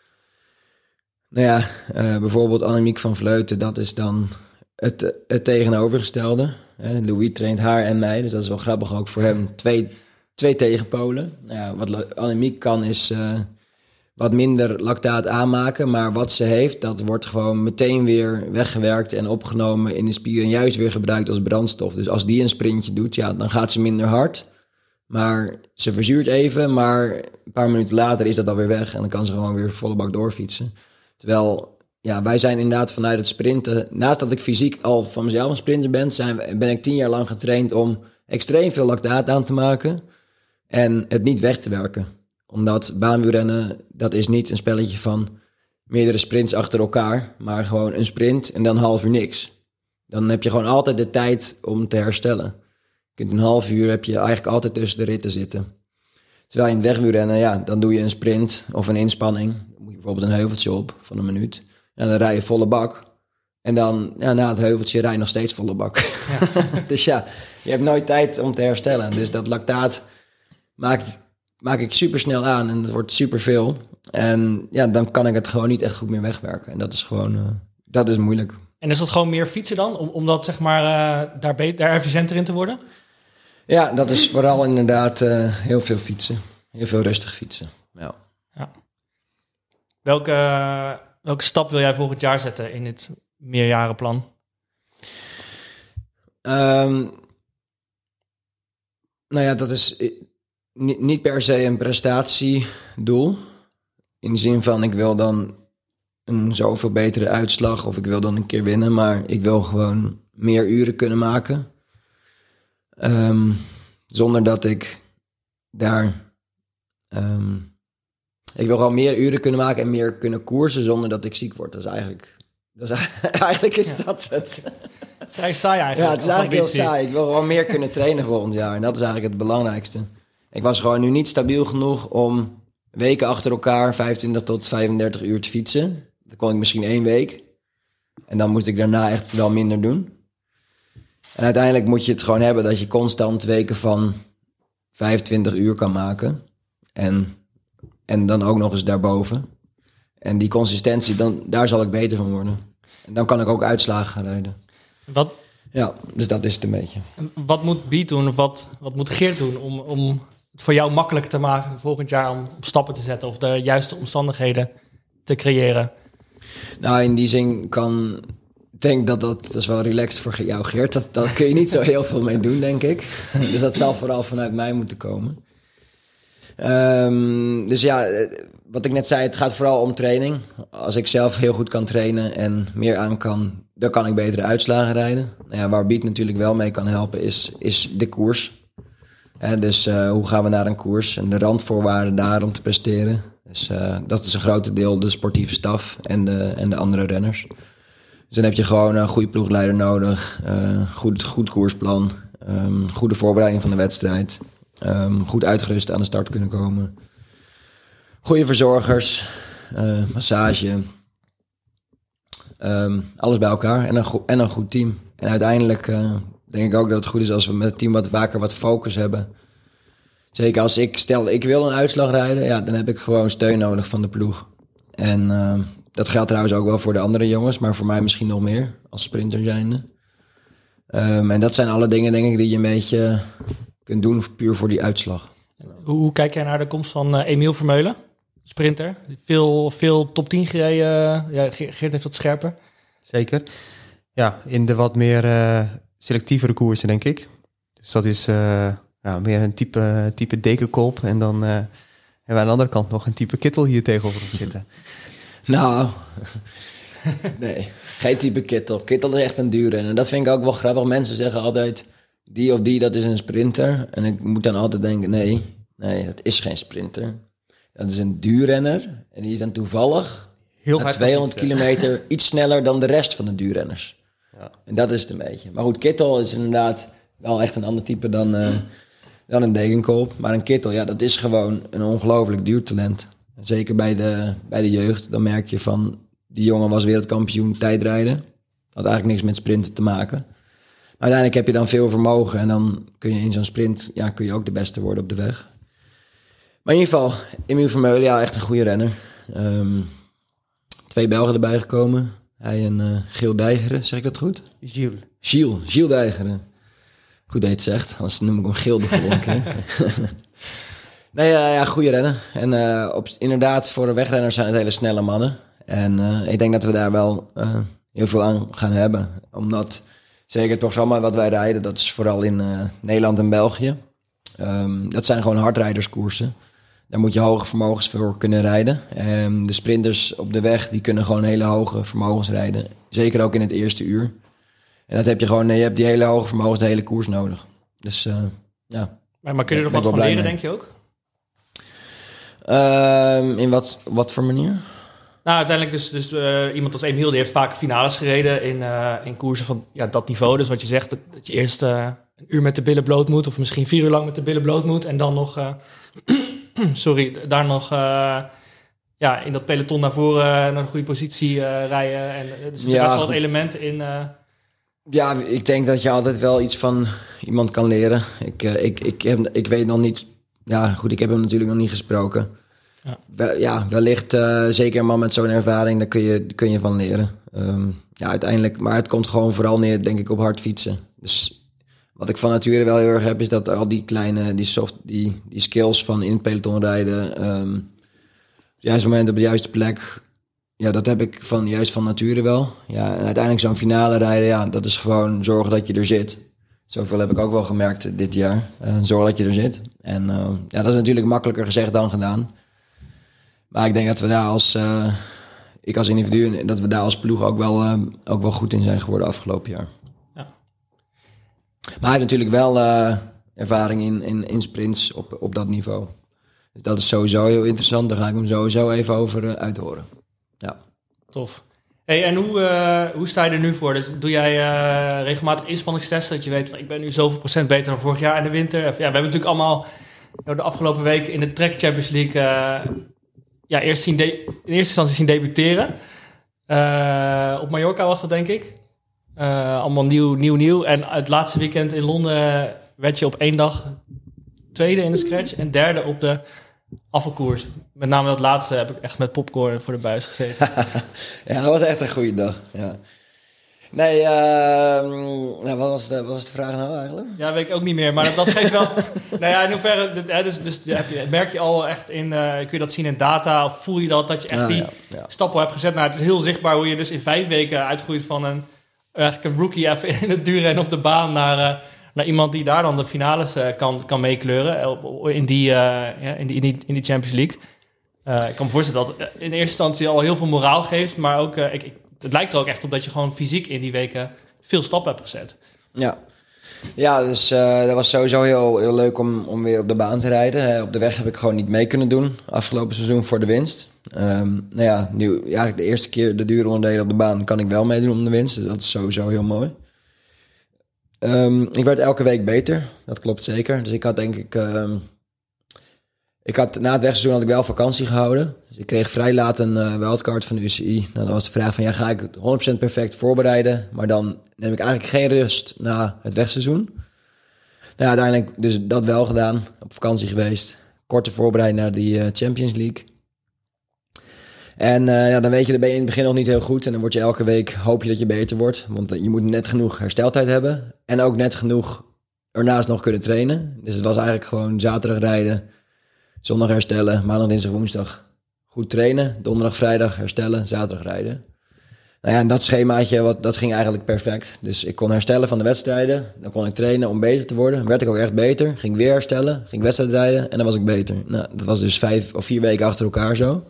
Nou ja, bijvoorbeeld Annemiek van Vleuten, dat is dan het tegenovergestelde. Louis traint haar en mij, dus dat is wel grappig ook voor hem. Twee tegenpolen. Nou ja, wat Annemiek kan is wat minder lactaat aanmaken, maar wat ze heeft, dat wordt gewoon meteen weer weggewerkt en opgenomen in de spier en juist weer gebruikt als brandstof. Dus als die een sprintje doet, ja, dan gaat ze minder hard. Maar ze verzuurt even, maar een paar minuten later is dat alweer weg en dan kan ze gewoon weer volle bak doorfietsen. Terwijl, ja, wij zijn inderdaad vanuit het sprinten... Naast dat ik fysiek al van mezelf een sprinter ben ik 10 jaar lang getraind om extreem veel lactaat aan te maken en het niet weg te werken. Omdat baanwielrennen, dat is niet een spelletje van meerdere sprints achter elkaar, maar gewoon een sprint en dan 1/2 uur niks. Dan heb je gewoon altijd de tijd om te herstellen. In een 1/2 uur heb je eigenlijk altijd tussen de ritten zitten. Terwijl in het wegwielrennen, ja, dan doe je een sprint of een inspanning. Bijvoorbeeld een heuveltje op van 1 minuut. En dan rij je volle bak. En dan, ja, na het heuveltje rij je nog steeds volle bak. Ja. Dus ja, je hebt nooit tijd om te herstellen. Dus dat lactaat maak ik super snel aan. En het wordt super veel. En ja, dan kan ik het gewoon niet echt goed meer wegwerken. En dat is gewoon, dat is moeilijk. En is dat gewoon meer fietsen dan? Om dat, zeg maar, daar efficiënter in te worden? Ja, dat is vooral inderdaad heel veel fietsen. Heel veel rustig fietsen. Ja. Welke stap wil jij volgend jaar zetten in dit meerjarenplan? Nou ja, dat is niet per se een prestatiedoel. In de zin van, ik wil dan een zoveel betere uitslag of ik wil dan een keer winnen. Maar ik wil gewoon meer uren kunnen maken. Zonder dat ik daar... ik wil gewoon meer uren kunnen maken en meer kunnen koersen zonder dat ik ziek word. Dat is eigenlijk is dat het. Vrij saai eigenlijk. Ja, het is eigenlijk heel saai. Ik wil gewoon meer kunnen trainen volgend jaar. En dat is eigenlijk het belangrijkste. Ik was gewoon nu niet stabiel genoeg om weken achter elkaar 25 tot 35 uur te fietsen. Dat kon ik misschien 1 week. En dan moest ik daarna echt wel minder doen. En uiteindelijk moet je het gewoon hebben dat je constant weken van 25 uur kan maken. En dan ook nog eens daarboven. En die consistentie, daar zal ik beter van worden. En dan kan ik ook uitslagen gaan rijden. Ja, dus dat is het een beetje. Wat moet Beat doen of wat moet Geert doen om het voor jou makkelijker te maken volgend jaar om op stappen te zetten of de juiste omstandigheden te creëren? Nou, in die zin denk dat is wel relaxed voor jou, Geert. Dat kun je niet zo heel veel mee doen, denk ik. Dus dat zal vooral vanuit mij moeten komen. Dus ja, wat ik net zei, het gaat vooral om training. Als ik zelf heel goed kan trainen en meer aan kan, dan kan ik betere uitslagen rijden. Nou ja, waar Beat natuurlijk wel mee kan helpen is de koers. Dus hoe gaan we naar een koers en de randvoorwaarden daar om te presteren. Dus dat is een groot deel de sportieve staf en de andere renners. Dus dan heb je gewoon een goede ploegleider nodig, goed koersplan, goede voorbereiding van de wedstrijd, goed uitgerust aan de start kunnen komen, goede verzorgers, massage, alles bij elkaar en een goed team. En uiteindelijk denk ik ook dat het goed is als we met het team wat focus hebben. Zeker als ik wil een uitslag rijden, ja, dan heb ik gewoon steun nodig van de ploeg. En dat geldt trouwens ook wel voor de andere jongens, maar voor mij misschien nog meer als sprinter zijnde. En dat zijn alle dingen, denk ik, die je een beetje kunt doen puur voor die uitslag. Hoe kijk jij naar de komst van Emiel Vermeulen, sprinter? Veel top 10 gereden. Ja, Geert heeft wat scherper. Zeker. Ja, in de wat meer selectievere koersen, denk ik. Dus dat is meer een type Dekenkolb. En dan hebben we aan de andere kant nog een type Kittel hier tegenover ons zitten. Nou, nee, geen type Kittel. Kittel is echt een duurrenner. En dat vind ik ook wel grappig. Mensen zeggen altijd, die of die, dat is een sprinter. En ik moet dan altijd denken, nee, dat is geen sprinter. Dat is een duurrenner. En die is dan toevallig Heel na hard 200 kilometer iets sneller dan de rest van de duurrenners. Ja. En dat is het een beetje. Maar goed, Kittel is inderdaad wel echt een ander type dan een Degenkolb. Maar een Kittel, ja, dat is gewoon een ongelooflijk duurtalent. Zeker bij de jeugd. Dan merk je van, die jongen was wereldkampioen tijdrijden. Had eigenlijk niks met sprinten te maken. Maar uiteindelijk heb je dan veel vermogen. En dan kun je in zo'n sprint kun je ook de beste worden op de weg. Maar in ieder geval, Emiel Vermeulen, ja, echt een goede renner. 2 Belgen erbij gekomen. Hij en Giel Dijgeren, zeg ik dat goed? Gilles Dijgeren. Goed dat je het zegt, anders noem ik hem Gil de volgende keer. Nee, goede renner. En inderdaad, voor de wegrenners zijn het hele snelle mannen. En ik denk dat we daar wel heel veel aan gaan hebben. Omdat, zeker het programma wat wij rijden, dat is vooral in Nederland en België. Dat zijn gewoon hardrijderskoersen. Daar moet je hoge vermogens voor kunnen rijden. De sprinters op de weg, die kunnen gewoon hele hoge vermogens rijden. Zeker ook in het eerste uur. En dat heb je gewoon, je hebt die hele hoge vermogens de hele koers nodig. Dus ja. Maar kun je er nog wat van leren, denk je ook? In wat voor manier? Nou, uiteindelijk dus iemand als Emiel, die heeft vaak finales gereden in koersen van dat niveau. Dus wat je zegt, dat je eerst een uur met de billen bloot moet, of misschien 4 uur lang met de billen bloot moet. En dan nog, daar nog in dat peloton naar voren naar een goede positie rijden. En er zit best wel wat elementen in. Ja, ik denk dat je altijd wel iets van iemand kan leren. Ik weet nog niet. Ja, goed, ik heb hem natuurlijk nog niet gesproken. Ja, wellicht zeker een man met zo'n ervaring, daar kun je van leren. Uiteindelijk, maar het komt gewoon vooral neer, denk ik, op hard fietsen. Dus wat ik van nature wel heel erg heb, is dat al die kleine, die skills van in het peloton rijden, op het juiste moment op de juiste plek, ja, dat heb ik juist van nature wel. Ja, en uiteindelijk zo'n finale rijden, ja, dat is gewoon zorgen dat je er zit. Zoveel heb ik ook wel gemerkt dit jaar. Zorg dat je er zit. En dat is natuurlijk makkelijker gezegd dan gedaan. Maar ik denk dat we daar ik als individu, dat we daar als ploeg ook wel goed in zijn geworden afgelopen jaar. Ja. Maar hij heeft natuurlijk wel ervaring in sprints op dat niveau. Dus dat is sowieso heel interessant. Daar ga ik hem sowieso even over uithoren. Ja. Tof. Hey, en hoe sta je er nu voor? Dus doe jij regelmatig inspanningstesten? Dat je weet, van, ik ben nu zoveel procent beter dan vorig jaar in de winter. We hebben natuurlijk allemaal de afgelopen week in de Trek Champions League in eerste instantie zien debuteren. Op Mallorca was dat, denk ik. Allemaal nieuw. En het laatste weekend in Londen werd je op 1 dag 2e in de scratch en 3e op de afvalkoers. Met name dat laatste heb ik echt met popcorn voor de buis gezeten. Ja, dat was echt een goede dag. Ja. Nee, wat was de vraag nou eigenlijk? Ja, weet ik ook niet meer. Maar dat geeft wel... in hoeverre... Dus merk je al echt in... kun je dat zien in data? Of voel je dat je echt stappen hebt gezet? Nou, het is heel zichtbaar hoe je dus in 5 weken uitgroeit van een rookie even in het duurrennen op de baan naar iemand die daar dan de finales kan meekleuren in die Champions League. Ik kan me voorstellen dat in eerste instantie al heel veel moraal geeft, maar ook het lijkt er ook echt op dat je gewoon fysiek in die weken veel stappen hebt gezet. Ja, Ja, dus dat was sowieso heel leuk om weer op de baan te rijden. Op de weg heb ik gewoon niet mee kunnen doen afgelopen seizoen voor de winst. Nu eigenlijk de eerste keer de duuronderdelen op de baan kan ik wel meedoen om de winst. Dus dat is sowieso heel mooi. Ik werd elke week beter, dat klopt zeker. Dus ik had denk ik... na het wegseizoen had ik wel vakantie gehouden. Dus ik kreeg vrij laat een wildcard van de UCI. Nou, dan was de vraag van, ga ik het 100% perfect voorbereiden? Maar dan neem ik eigenlijk geen rust na het wegseizoen. Nou, uiteindelijk dus dat wel gedaan. Op vakantie geweest. Korte voorbereiding naar die Champions League. En dan weet je, dan ben je in het begin nog niet heel goed. En dan word je elke week, hoop je dat je beter wordt. Want je moet net genoeg hersteltijd hebben. En ook net genoeg ernaast nog kunnen trainen. Dus het was eigenlijk gewoon zaterdag rijden... Zondag herstellen, maandag, dinsdag, woensdag goed trainen. Donderdag, vrijdag herstellen, zaterdag rijden. Nou ja, en dat schemaatje, dat ging eigenlijk perfect. Dus ik kon herstellen van de wedstrijden. Dan kon ik trainen om beter te worden. Dan werd ik ook echt beter. Ging weer herstellen, ging wedstrijd rijden en dan was ik beter. Nou, dat was dus 5 of 4 weken achter elkaar zo.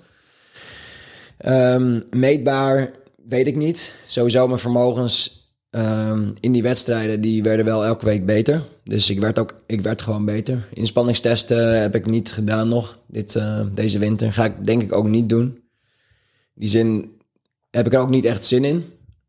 Meetbaar weet ik niet. Sowieso mijn vermogens in die wedstrijden, die werden wel elke week beter. Dus ik werd gewoon beter. Inspanningstesten heb ik niet gedaan nog deze winter. Ga ik denk ik ook niet doen. In die zin heb ik er ook niet echt zin in.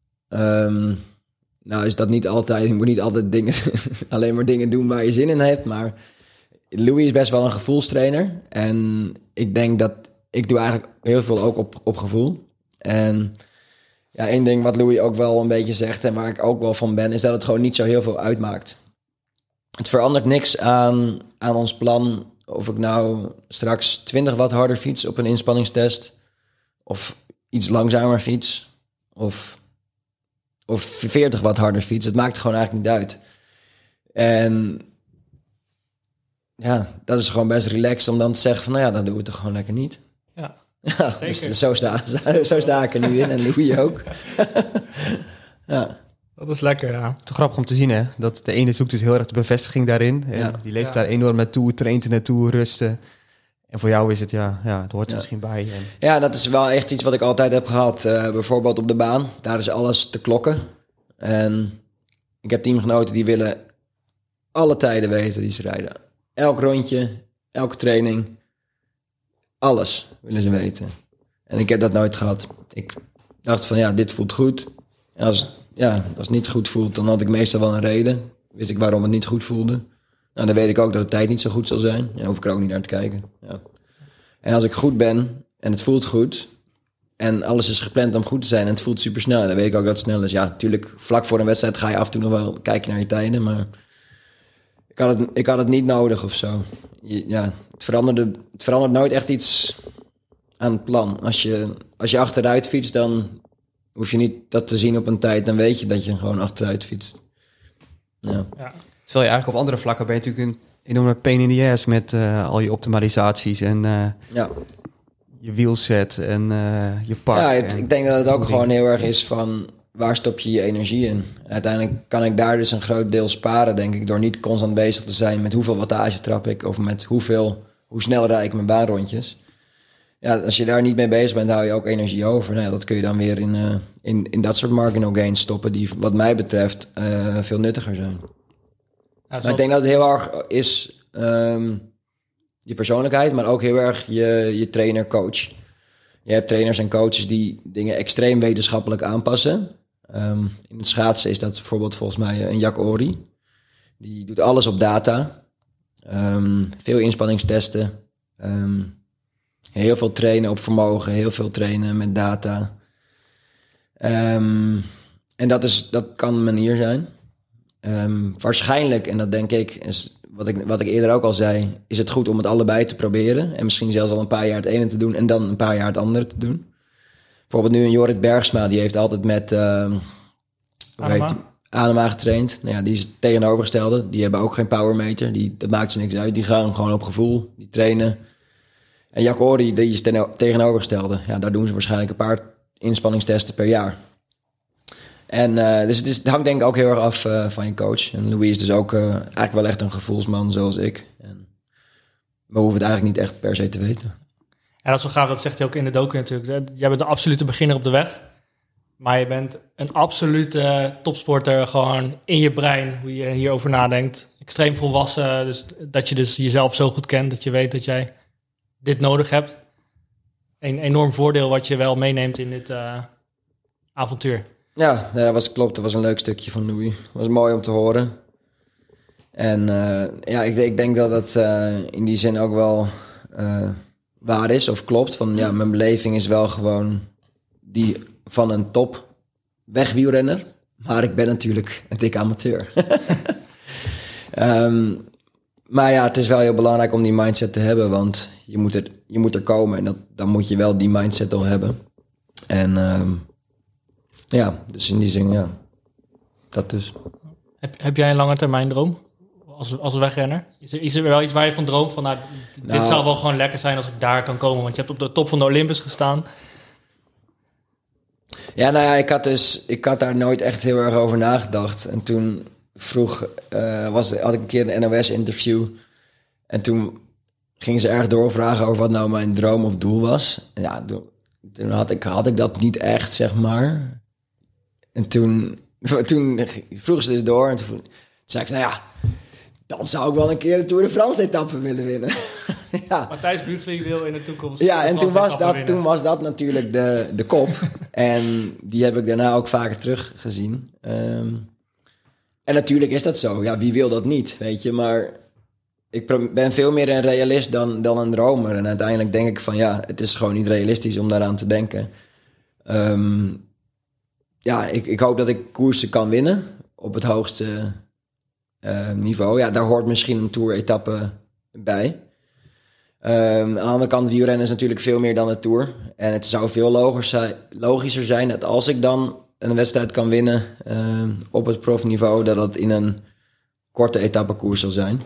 Nou is dat niet altijd... Je moet niet altijd alleen maar dingen doen waar je zin in hebt. Maar Louis is best wel een gevoelstrainer. En ik denk dat... Ik doe eigenlijk heel veel ook op gevoel. En... Ja, één ding wat Louis ook wel een beetje zegt en waar ik ook wel van ben, is dat het gewoon niet zo heel veel uitmaakt. Het verandert niks aan ons plan of ik nou straks 20 watt harder fiets op een inspanningstest of iets langzamer fiets of 40 watt harder fiets. Het maakt gewoon eigenlijk niet uit. En ja, dat is gewoon best relaxed om dan te zeggen van dan doen we het toch gewoon lekker niet. Ja. Ja, dus zo sta ik er nu in en Louis ook. Ja. Dat is lekker, ja. Te grappig om te zien, hè? Dat de ene zoekt dus heel erg de bevestiging daarin. En die leeft daar enorm naartoe, traint er naartoe, rusten. En voor jou is het, het hoort er misschien bij. En... Ja, dat is wel echt iets wat ik altijd heb gehad. Bijvoorbeeld op de baan, daar is alles te klokken. En ik heb teamgenoten die willen alle tijden weten die ze rijden. Elk rondje, elke training... Alles willen ze weten. En ik heb dat nooit gehad. Ik dacht van dit voelt goed. En als het niet goed voelt, dan had ik meestal wel een reden. Wist ik waarom het niet goed voelde. Nou, dan weet ik ook dat de tijd niet zo goed zal zijn. Dan hoef ik er ook niet naar te kijken. Ja. En als ik goed ben en het voelt goed... en alles is gepland om goed te zijn en het voelt super snel... dan weet ik ook dat het snel is. Ja, natuurlijk, vlak voor een wedstrijd ga je af en toe nog wel kijken naar je tijden... maar ik had het niet nodig of zo. Het verandert nooit echt iets aan het plan. Als je achteruit fietst, dan hoef je niet dat te zien op een tijd. Dan weet je dat je gewoon achteruit fietst. Ja. Terwijl je eigenlijk op andere vlakken ben je natuurlijk een enorme pain in the ass met al je optimalisaties en je wheelset en je park. Ja, ik denk dat het ook gewoon heel erg is van waar stop je je energie in. Uiteindelijk kan ik daar dus een groot deel sparen, denk ik, door niet constant bezig te zijn met hoeveel wattage trap ik of met hoe snel rijd ik mijn baanrondjes. Ja, als je daar niet mee bezig bent, hou je ook energie over. Nou ja, dat kun je dan weer in dat soort marginal gains stoppen die wat mij betreft veel nuttiger zijn. Ja, maar ik denk dat het heel erg is je persoonlijkheid, maar ook heel erg je trainer-coach. Je hebt trainers en coaches die dingen extreem wetenschappelijk aanpassen. In het schaatsen is dat bijvoorbeeld volgens mij een Jack Ory. Die doet alles op data. Veel inspanningstesten. Heel veel trainen op vermogen. Heel veel trainen met data. En dat kan een manier zijn. Waarschijnlijk, en dat denk ik, is wat ik eerder ook al zei, is het goed om het allebei te proberen. En misschien zelfs al een paar jaar het ene te doen en dan een paar jaar het andere te doen. Bijvoorbeeld nu een Jorrit Bergsma, die heeft altijd met Anema getraind. Nou ja, die is het tegenovergestelde. Die hebben ook geen powermeter. Dat maakt ze niks uit. Die gaan gewoon op gevoel. Die trainen. En Jack Ory, die is tegenovergestelde. Ja, daar doen ze waarschijnlijk een paar inspanningstesten per jaar. En dus het hangt denk ik ook heel erg af van je coach. En Louis is dus ook eigenlijk wel echt een gevoelsman zoals ik. En we hoeven het eigenlijk niet echt per se te weten. En dat is wel gaaf, dat zegt hij ook in de docu natuurlijk. Jij bent de absolute beginner op de weg. Maar je bent een absolute topsporter, gewoon in je brein, hoe je hierover nadenkt. Extreem volwassen, dus dat je dus jezelf zo goed kent, dat je weet dat jij dit nodig hebt. Een enorm voordeel wat je wel meeneemt in dit avontuur. Ja, dat klopt. Dat was een leuk stukje van Louis. Het was mooi om te horen. En ik denk dat het in die zin ook wel waar is of klopt. Van ja, mijn beleving is wel gewoon die van een top wegwielrenner. Maar ik ben natuurlijk een dikke amateur. Maar ja, het is wel heel belangrijk om die mindset te hebben. Want je moet er komen en dan moet je wel die mindset al hebben. En dus in die zin, ja, dat dus. Heb jij een lange termijn droom als wegrenner? Is er wel iets waar je van droomt? Van, dit zou wel gewoon lekker zijn als ik daar kan komen. Want je hebt op de top van de Olympus gestaan. Ja, nou ja, ik had daar nooit echt heel erg over nagedacht. En toen had ik een keer een NOS-interview. En toen gingen ze erg doorvragen over wat nou mijn droom of doel was. En ja, toen had ik dat niet echt, zeg maar. En toen vroegen ze dus door. En toen zei ik, nou ja, dan zou ik wel een keer de Tour de France-etappe willen winnen. Ja. Matthijs Büchli wil in de toekomst... Ja, en toen was dat natuurlijk de kop. En die heb ik daarna ook vaker teruggezien. En natuurlijk is dat zo. Ja, wie wil dat niet, weet je. Maar ik ben veel meer een realist dan een dromer. En uiteindelijk denk ik van ja, het is gewoon niet realistisch om daaraan te denken. Ik hoop dat ik koersen kan winnen op het hoogste niveau. Ja, daar hoort misschien een Tour-etappe bij. Aan de andere kant, wielrennen is natuurlijk veel meer dan de Tour. En het zou veel logischer zijn dat als ik dan een wedstrijd kan winnen op het profniveau, dat dat in een korte etappekoers zal zijn.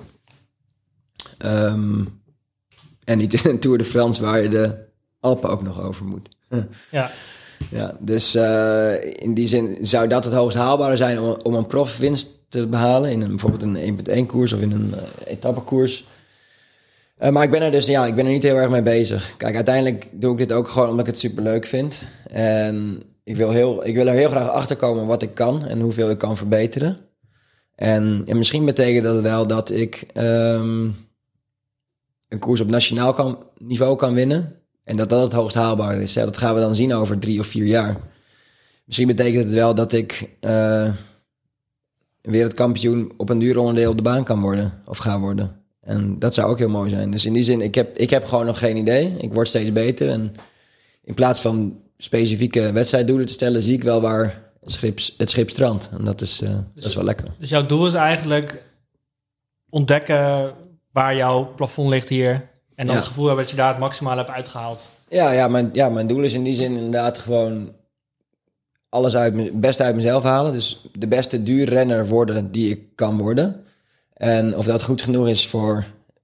En niet in een Tour de France waar je de Alpen ook nog over moet. Ja. Ja, dus in die zin zou dat het hoogst haalbare zijn om een profwinst te behalen in bijvoorbeeld een 1.1 koers of in een etappekoers. Maar ik ben er niet heel erg mee bezig. Kijk, uiteindelijk doe ik dit ook gewoon omdat ik het superleuk vind. En ik wil er heel graag achter komen wat ik kan en hoeveel ik kan verbeteren. En misschien betekent dat wel dat ik een koers op nationaal niveau kan winnen. En dat het hoogst haalbaar is. Ja, dat gaan we dan zien over 3 of 4 jaar. Misschien betekent het wel dat ik een wereldkampioen op een duur onderdeel op de baan kan worden. Of ga worden. En dat zou ook heel mooi zijn. Dus in die zin, ik heb gewoon nog geen idee. Ik word steeds beter. En in plaats van specifieke wedstrijddoelen te stellen, zie ik wel waar het schip strandt. En dat is wel lekker. Dus jouw doel is eigenlijk ontdekken waar jouw plafond ligt hier. En dan het gevoel hebben dat je daar het maximale hebt uitgehaald. Mijn doel is in die zin inderdaad gewoon alles beste uit mezelf halen. Dus de beste duurrenner worden die ik kan worden. En of dat goed genoeg is voor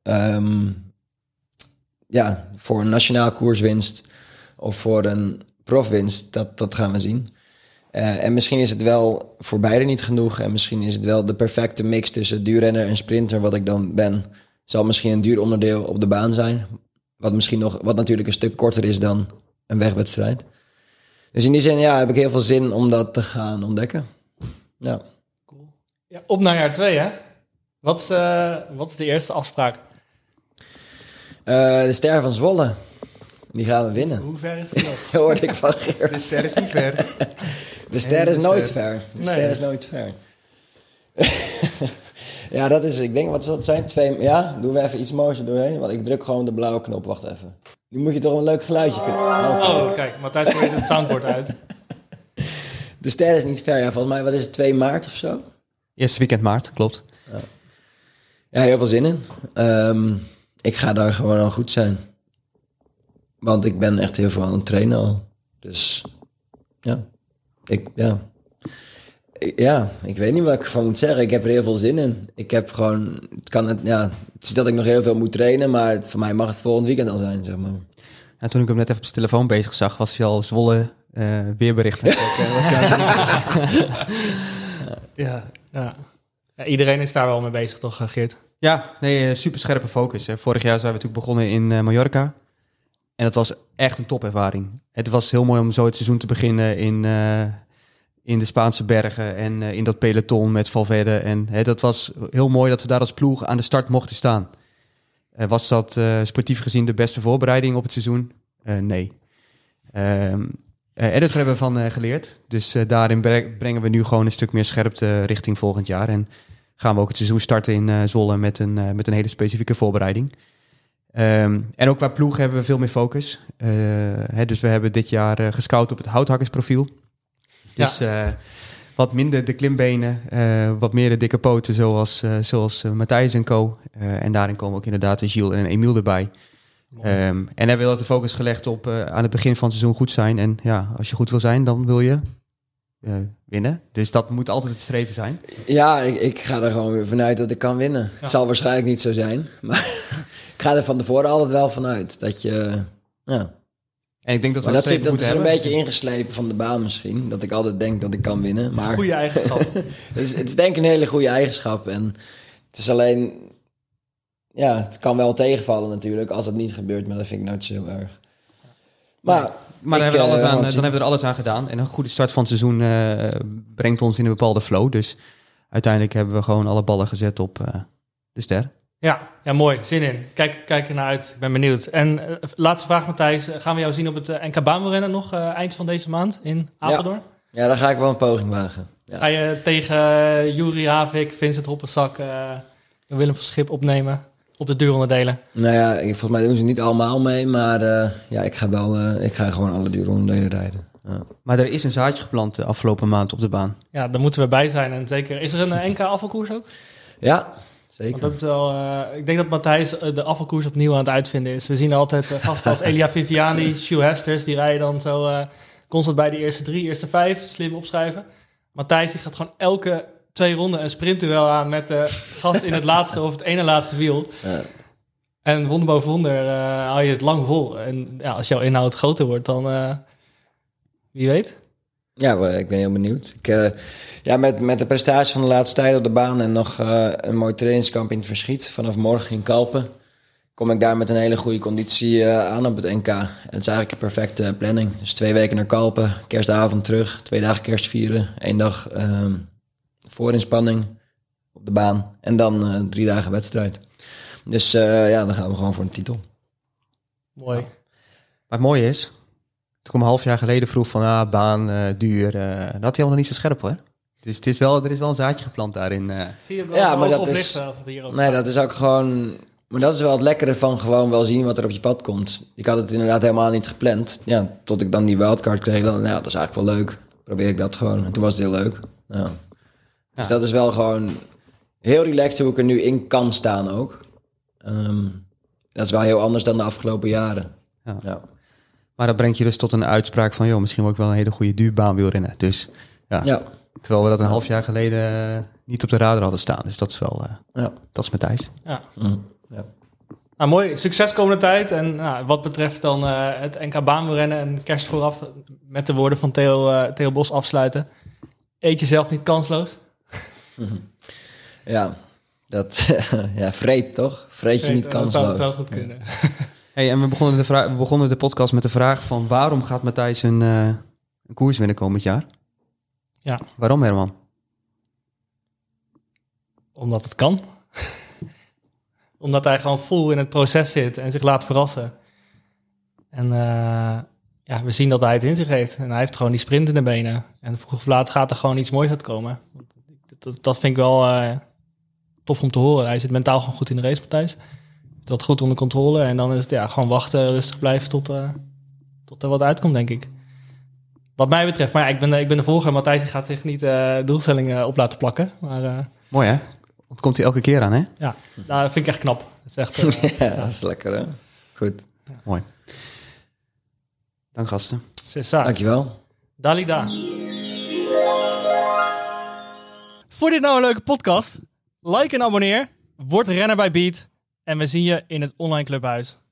een nationaal koerswinst of voor een profwinst, dat gaan we zien. En misschien is het wel voor beide niet genoeg. En misschien is het wel de perfecte mix tussen duurrenner en sprinter, wat ik dan ben. Zal misschien een duur onderdeel op de baan zijn. Wat natuurlijk een stuk korter is dan een wegwedstrijd. Dus in die zin heb ik heel veel zin om dat te gaan ontdekken. Ja. Cool. Ja, op naar jaar 2, hè? Wat is de eerste afspraak? De Ster van Zwolle. Die gaan we winnen. Hoe ver is die nog? Hoorde ik van Geert. De ster is niet ver. De ster is nooit ver. Ster is nooit ver. Ja, dat is, ik denk, wat zal het zijn? 2, ja, doen we even iets moois er doorheen. Want ik druk gewoon de blauwe knop. Wacht even. Nu moet je toch een leuk geluidje kunnen. Oh, kijk, Matthijs gooit het soundboard uit. De ster is niet ver. Ja, volgens mij, wat is het, 2 maart of zo? Eerste weekend maart, klopt. Ja, heel veel zin in. Ik ga daar gewoon al goed zijn. Want ik ben echt heel veel aan het trainen al. Dus, ik weet niet wat ik ervan moet zeggen. Ik heb er heel veel zin in. Ik heb gewoon... Het is dat ik nog heel veel moet trainen, maar voor mij mag het volgend weekend al zijn, zeg maar. Ja, toen ik hem net even op zijn telefoon bezig zag, was hij al Zwolle weerberichten. Ja, iedereen is daar wel mee bezig, toch, Geert? Ja, nee, super scherpe focus. Vorig jaar zijn we natuurlijk begonnen in Mallorca. En dat was echt een topervaring. Het was heel mooi om zo het seizoen te beginnen in de Spaanse bergen en in dat peloton met Valverde. En dat was heel mooi dat we daar als ploeg aan de start mochten staan. Was dat sportief gezien de beste voorbereiding op het seizoen? Nee. En dat hebben we van geleerd. Dus daarin brengen we nu gewoon een stuk meer scherpte richting volgend jaar. En gaan we ook het seizoen starten in Zwolle met een hele specifieke voorbereiding. En ook qua ploeg hebben we veel meer focus. Dus we hebben dit jaar gescout op het houthakkersprofiel. Dus wat minder de klimbenen, wat meer de dikke poten zoals Matthijs en co. En daarin komen ook inderdaad Gilles en Emiel erbij. En hebben we wel de focus gelegd op aan het begin van het seizoen goed zijn. En ja, als je goed wil zijn, dan wil je winnen. Dus dat moet altijd het streven zijn. Ja, ik ga er gewoon weer vanuit dat ik kan winnen. Ja. Het zal waarschijnlijk niet zo zijn. Maar ik ga er van tevoren altijd wel vanuit. Dat je... Ja. En ik denk dat we Maar dat dat is er een hebben. beetje ingeslepen van de baan misschien. Dat ik altijd denk dat ik kan winnen. Maar Goede eigenschap. het is denk ik een hele goede eigenschap. En het is alleen... Ja, het kan wel tegenvallen natuurlijk als het niet gebeurt. Maar dat vind ik nooit zo heel erg. Maar Maar dan hebben we er alles aan gedaan. En een goede start van het seizoen brengt ons in een bepaalde flow. Dus uiteindelijk hebben we gewoon alle ballen gezet op de ster. Ja, mooi. Zin in. Kijk er naar uit. Ik ben benieuwd. En laatste vraag, Matthijs. Gaan we jou zien op het NK baanwielrennen nog eind van deze maand in Apeldoorn? ja, dan ga ik wel een poging wagen. Ja. Ga je tegen Juri Havik, Vincent Hoppensak en Willem van Schip opnemen op de duuronderdelen? Nou ja, volgens mij doen ze niet allemaal mee. Maar ik ga gewoon alle duuronderdelen rijden. Ja. Maar er is een zaadje geplant de afgelopen maand op de baan. Ja, daar moeten we bij zijn. En zeker, is er een NK afvalkoers ook? Ja, zeker. Want dat is wel, ik denk dat Matthijs de afvalkoers opnieuw aan het uitvinden is. We zien altijd gasten als Elia Viviani, Sjoe Hesters, die rijden dan zo constant bij de eerste 3, eerste 5, slim opschrijven. Matthijs die gaat gewoon elke 2 ronden een sprintduel aan met de gast in het laatste of het ene laatste wiel. Ja. En wonder boven wonder hou je het lang vol. En ja, als jouw inhoud groter wordt, dan wie weet. Ja, ik ben heel benieuwd. Met de prestatie van de laatste tijd op de baan en nog een mooi trainingskamp in het Verschiet vanaf morgen in Kalpen, kom ik daar met een hele goede conditie aan op het NK. En het is eigenlijk een perfecte planning. Dus 2 weken naar Kalpen, kerstavond terug, 2 dagen kerst vieren, 1 dag voorinspanning op de baan en dan 3 dagen wedstrijd. Dus dan gaan we gewoon voor een titel. Mooi. Maar het mooie is, toen ik een half jaar geleden vroeg van baan, duur, dat had hij allemaal niet zo scherp hoor. Dus er is wel een zaadje geplant daarin. Zie je wel Ja, maar dat oplichten is- als het hierover Nee, gaat. dat is ook gewoon... Maar dat is wel het lekkere van gewoon wel zien wat er op je pad komt. Ik had het inderdaad helemaal niet gepland. Ja, tot ik dan die wildcard kreeg, dan, dat is eigenlijk wel leuk. Probeer ik dat gewoon. En toen was het heel leuk. Ja. Dus dat is wel gewoon heel relaxed hoe ik er nu in kan staan ook. Dat is wel heel anders dan de afgelopen jaren. Ja. Ja. Maar dat brengt je dus tot een uitspraak van, joh, misschien wil ik wel een hele goede duurbaan wielrennen. Dus Ja. terwijl we dat een half jaar geleden niet op de radar hadden staan. Dus dat is wel, Ja. dat is Matthijs. Ja. Ja. Nou, mooi. Succes komende tijd. En wat betreft dan het NK baanwielrennen en kerst vooraf met de woorden van Theo Bos afsluiten. Eet jezelf niet kansloos. Ja. Dat... vreet toch? Vreet je niet Dat zou kansloos. het wel goed kunnen. Hey, en we begonnen de podcast met de vraag van waarom gaat Matthijs een koers winnen komend jaar? Ja. Waarom, Herman? Omdat het kan. Omdat hij gewoon vol in het proces zit en zich laat verrassen. En we zien dat hij het in zich heeft. En hij heeft gewoon die sprint in de benen. En vroeg of laat gaat er gewoon iets moois uitkomen. Dat vind ik wel tof om te horen. Hij zit mentaal gewoon goed in de race, Matthijs. Dat goed onder controle. En dan is het gewoon wachten, rustig blijven tot er wat uitkomt, denk ik. Wat mij betreft. Maar ja, ik ben de volger. Matthijs die gaat zich niet doelstellingen op laten plakken. Maar Mooi hè? Dat komt hij elke keer aan hè? ja, dat vind ik echt knap. Dat is echt... Ja, dat is lekker hè. Goed. Mooi. Dank gasten. César. Dankjewel. Dalida. Vond dit nou een leuke podcast? Like en abonneer. Word renner bij Beat. En we zien je in het online clubhuis.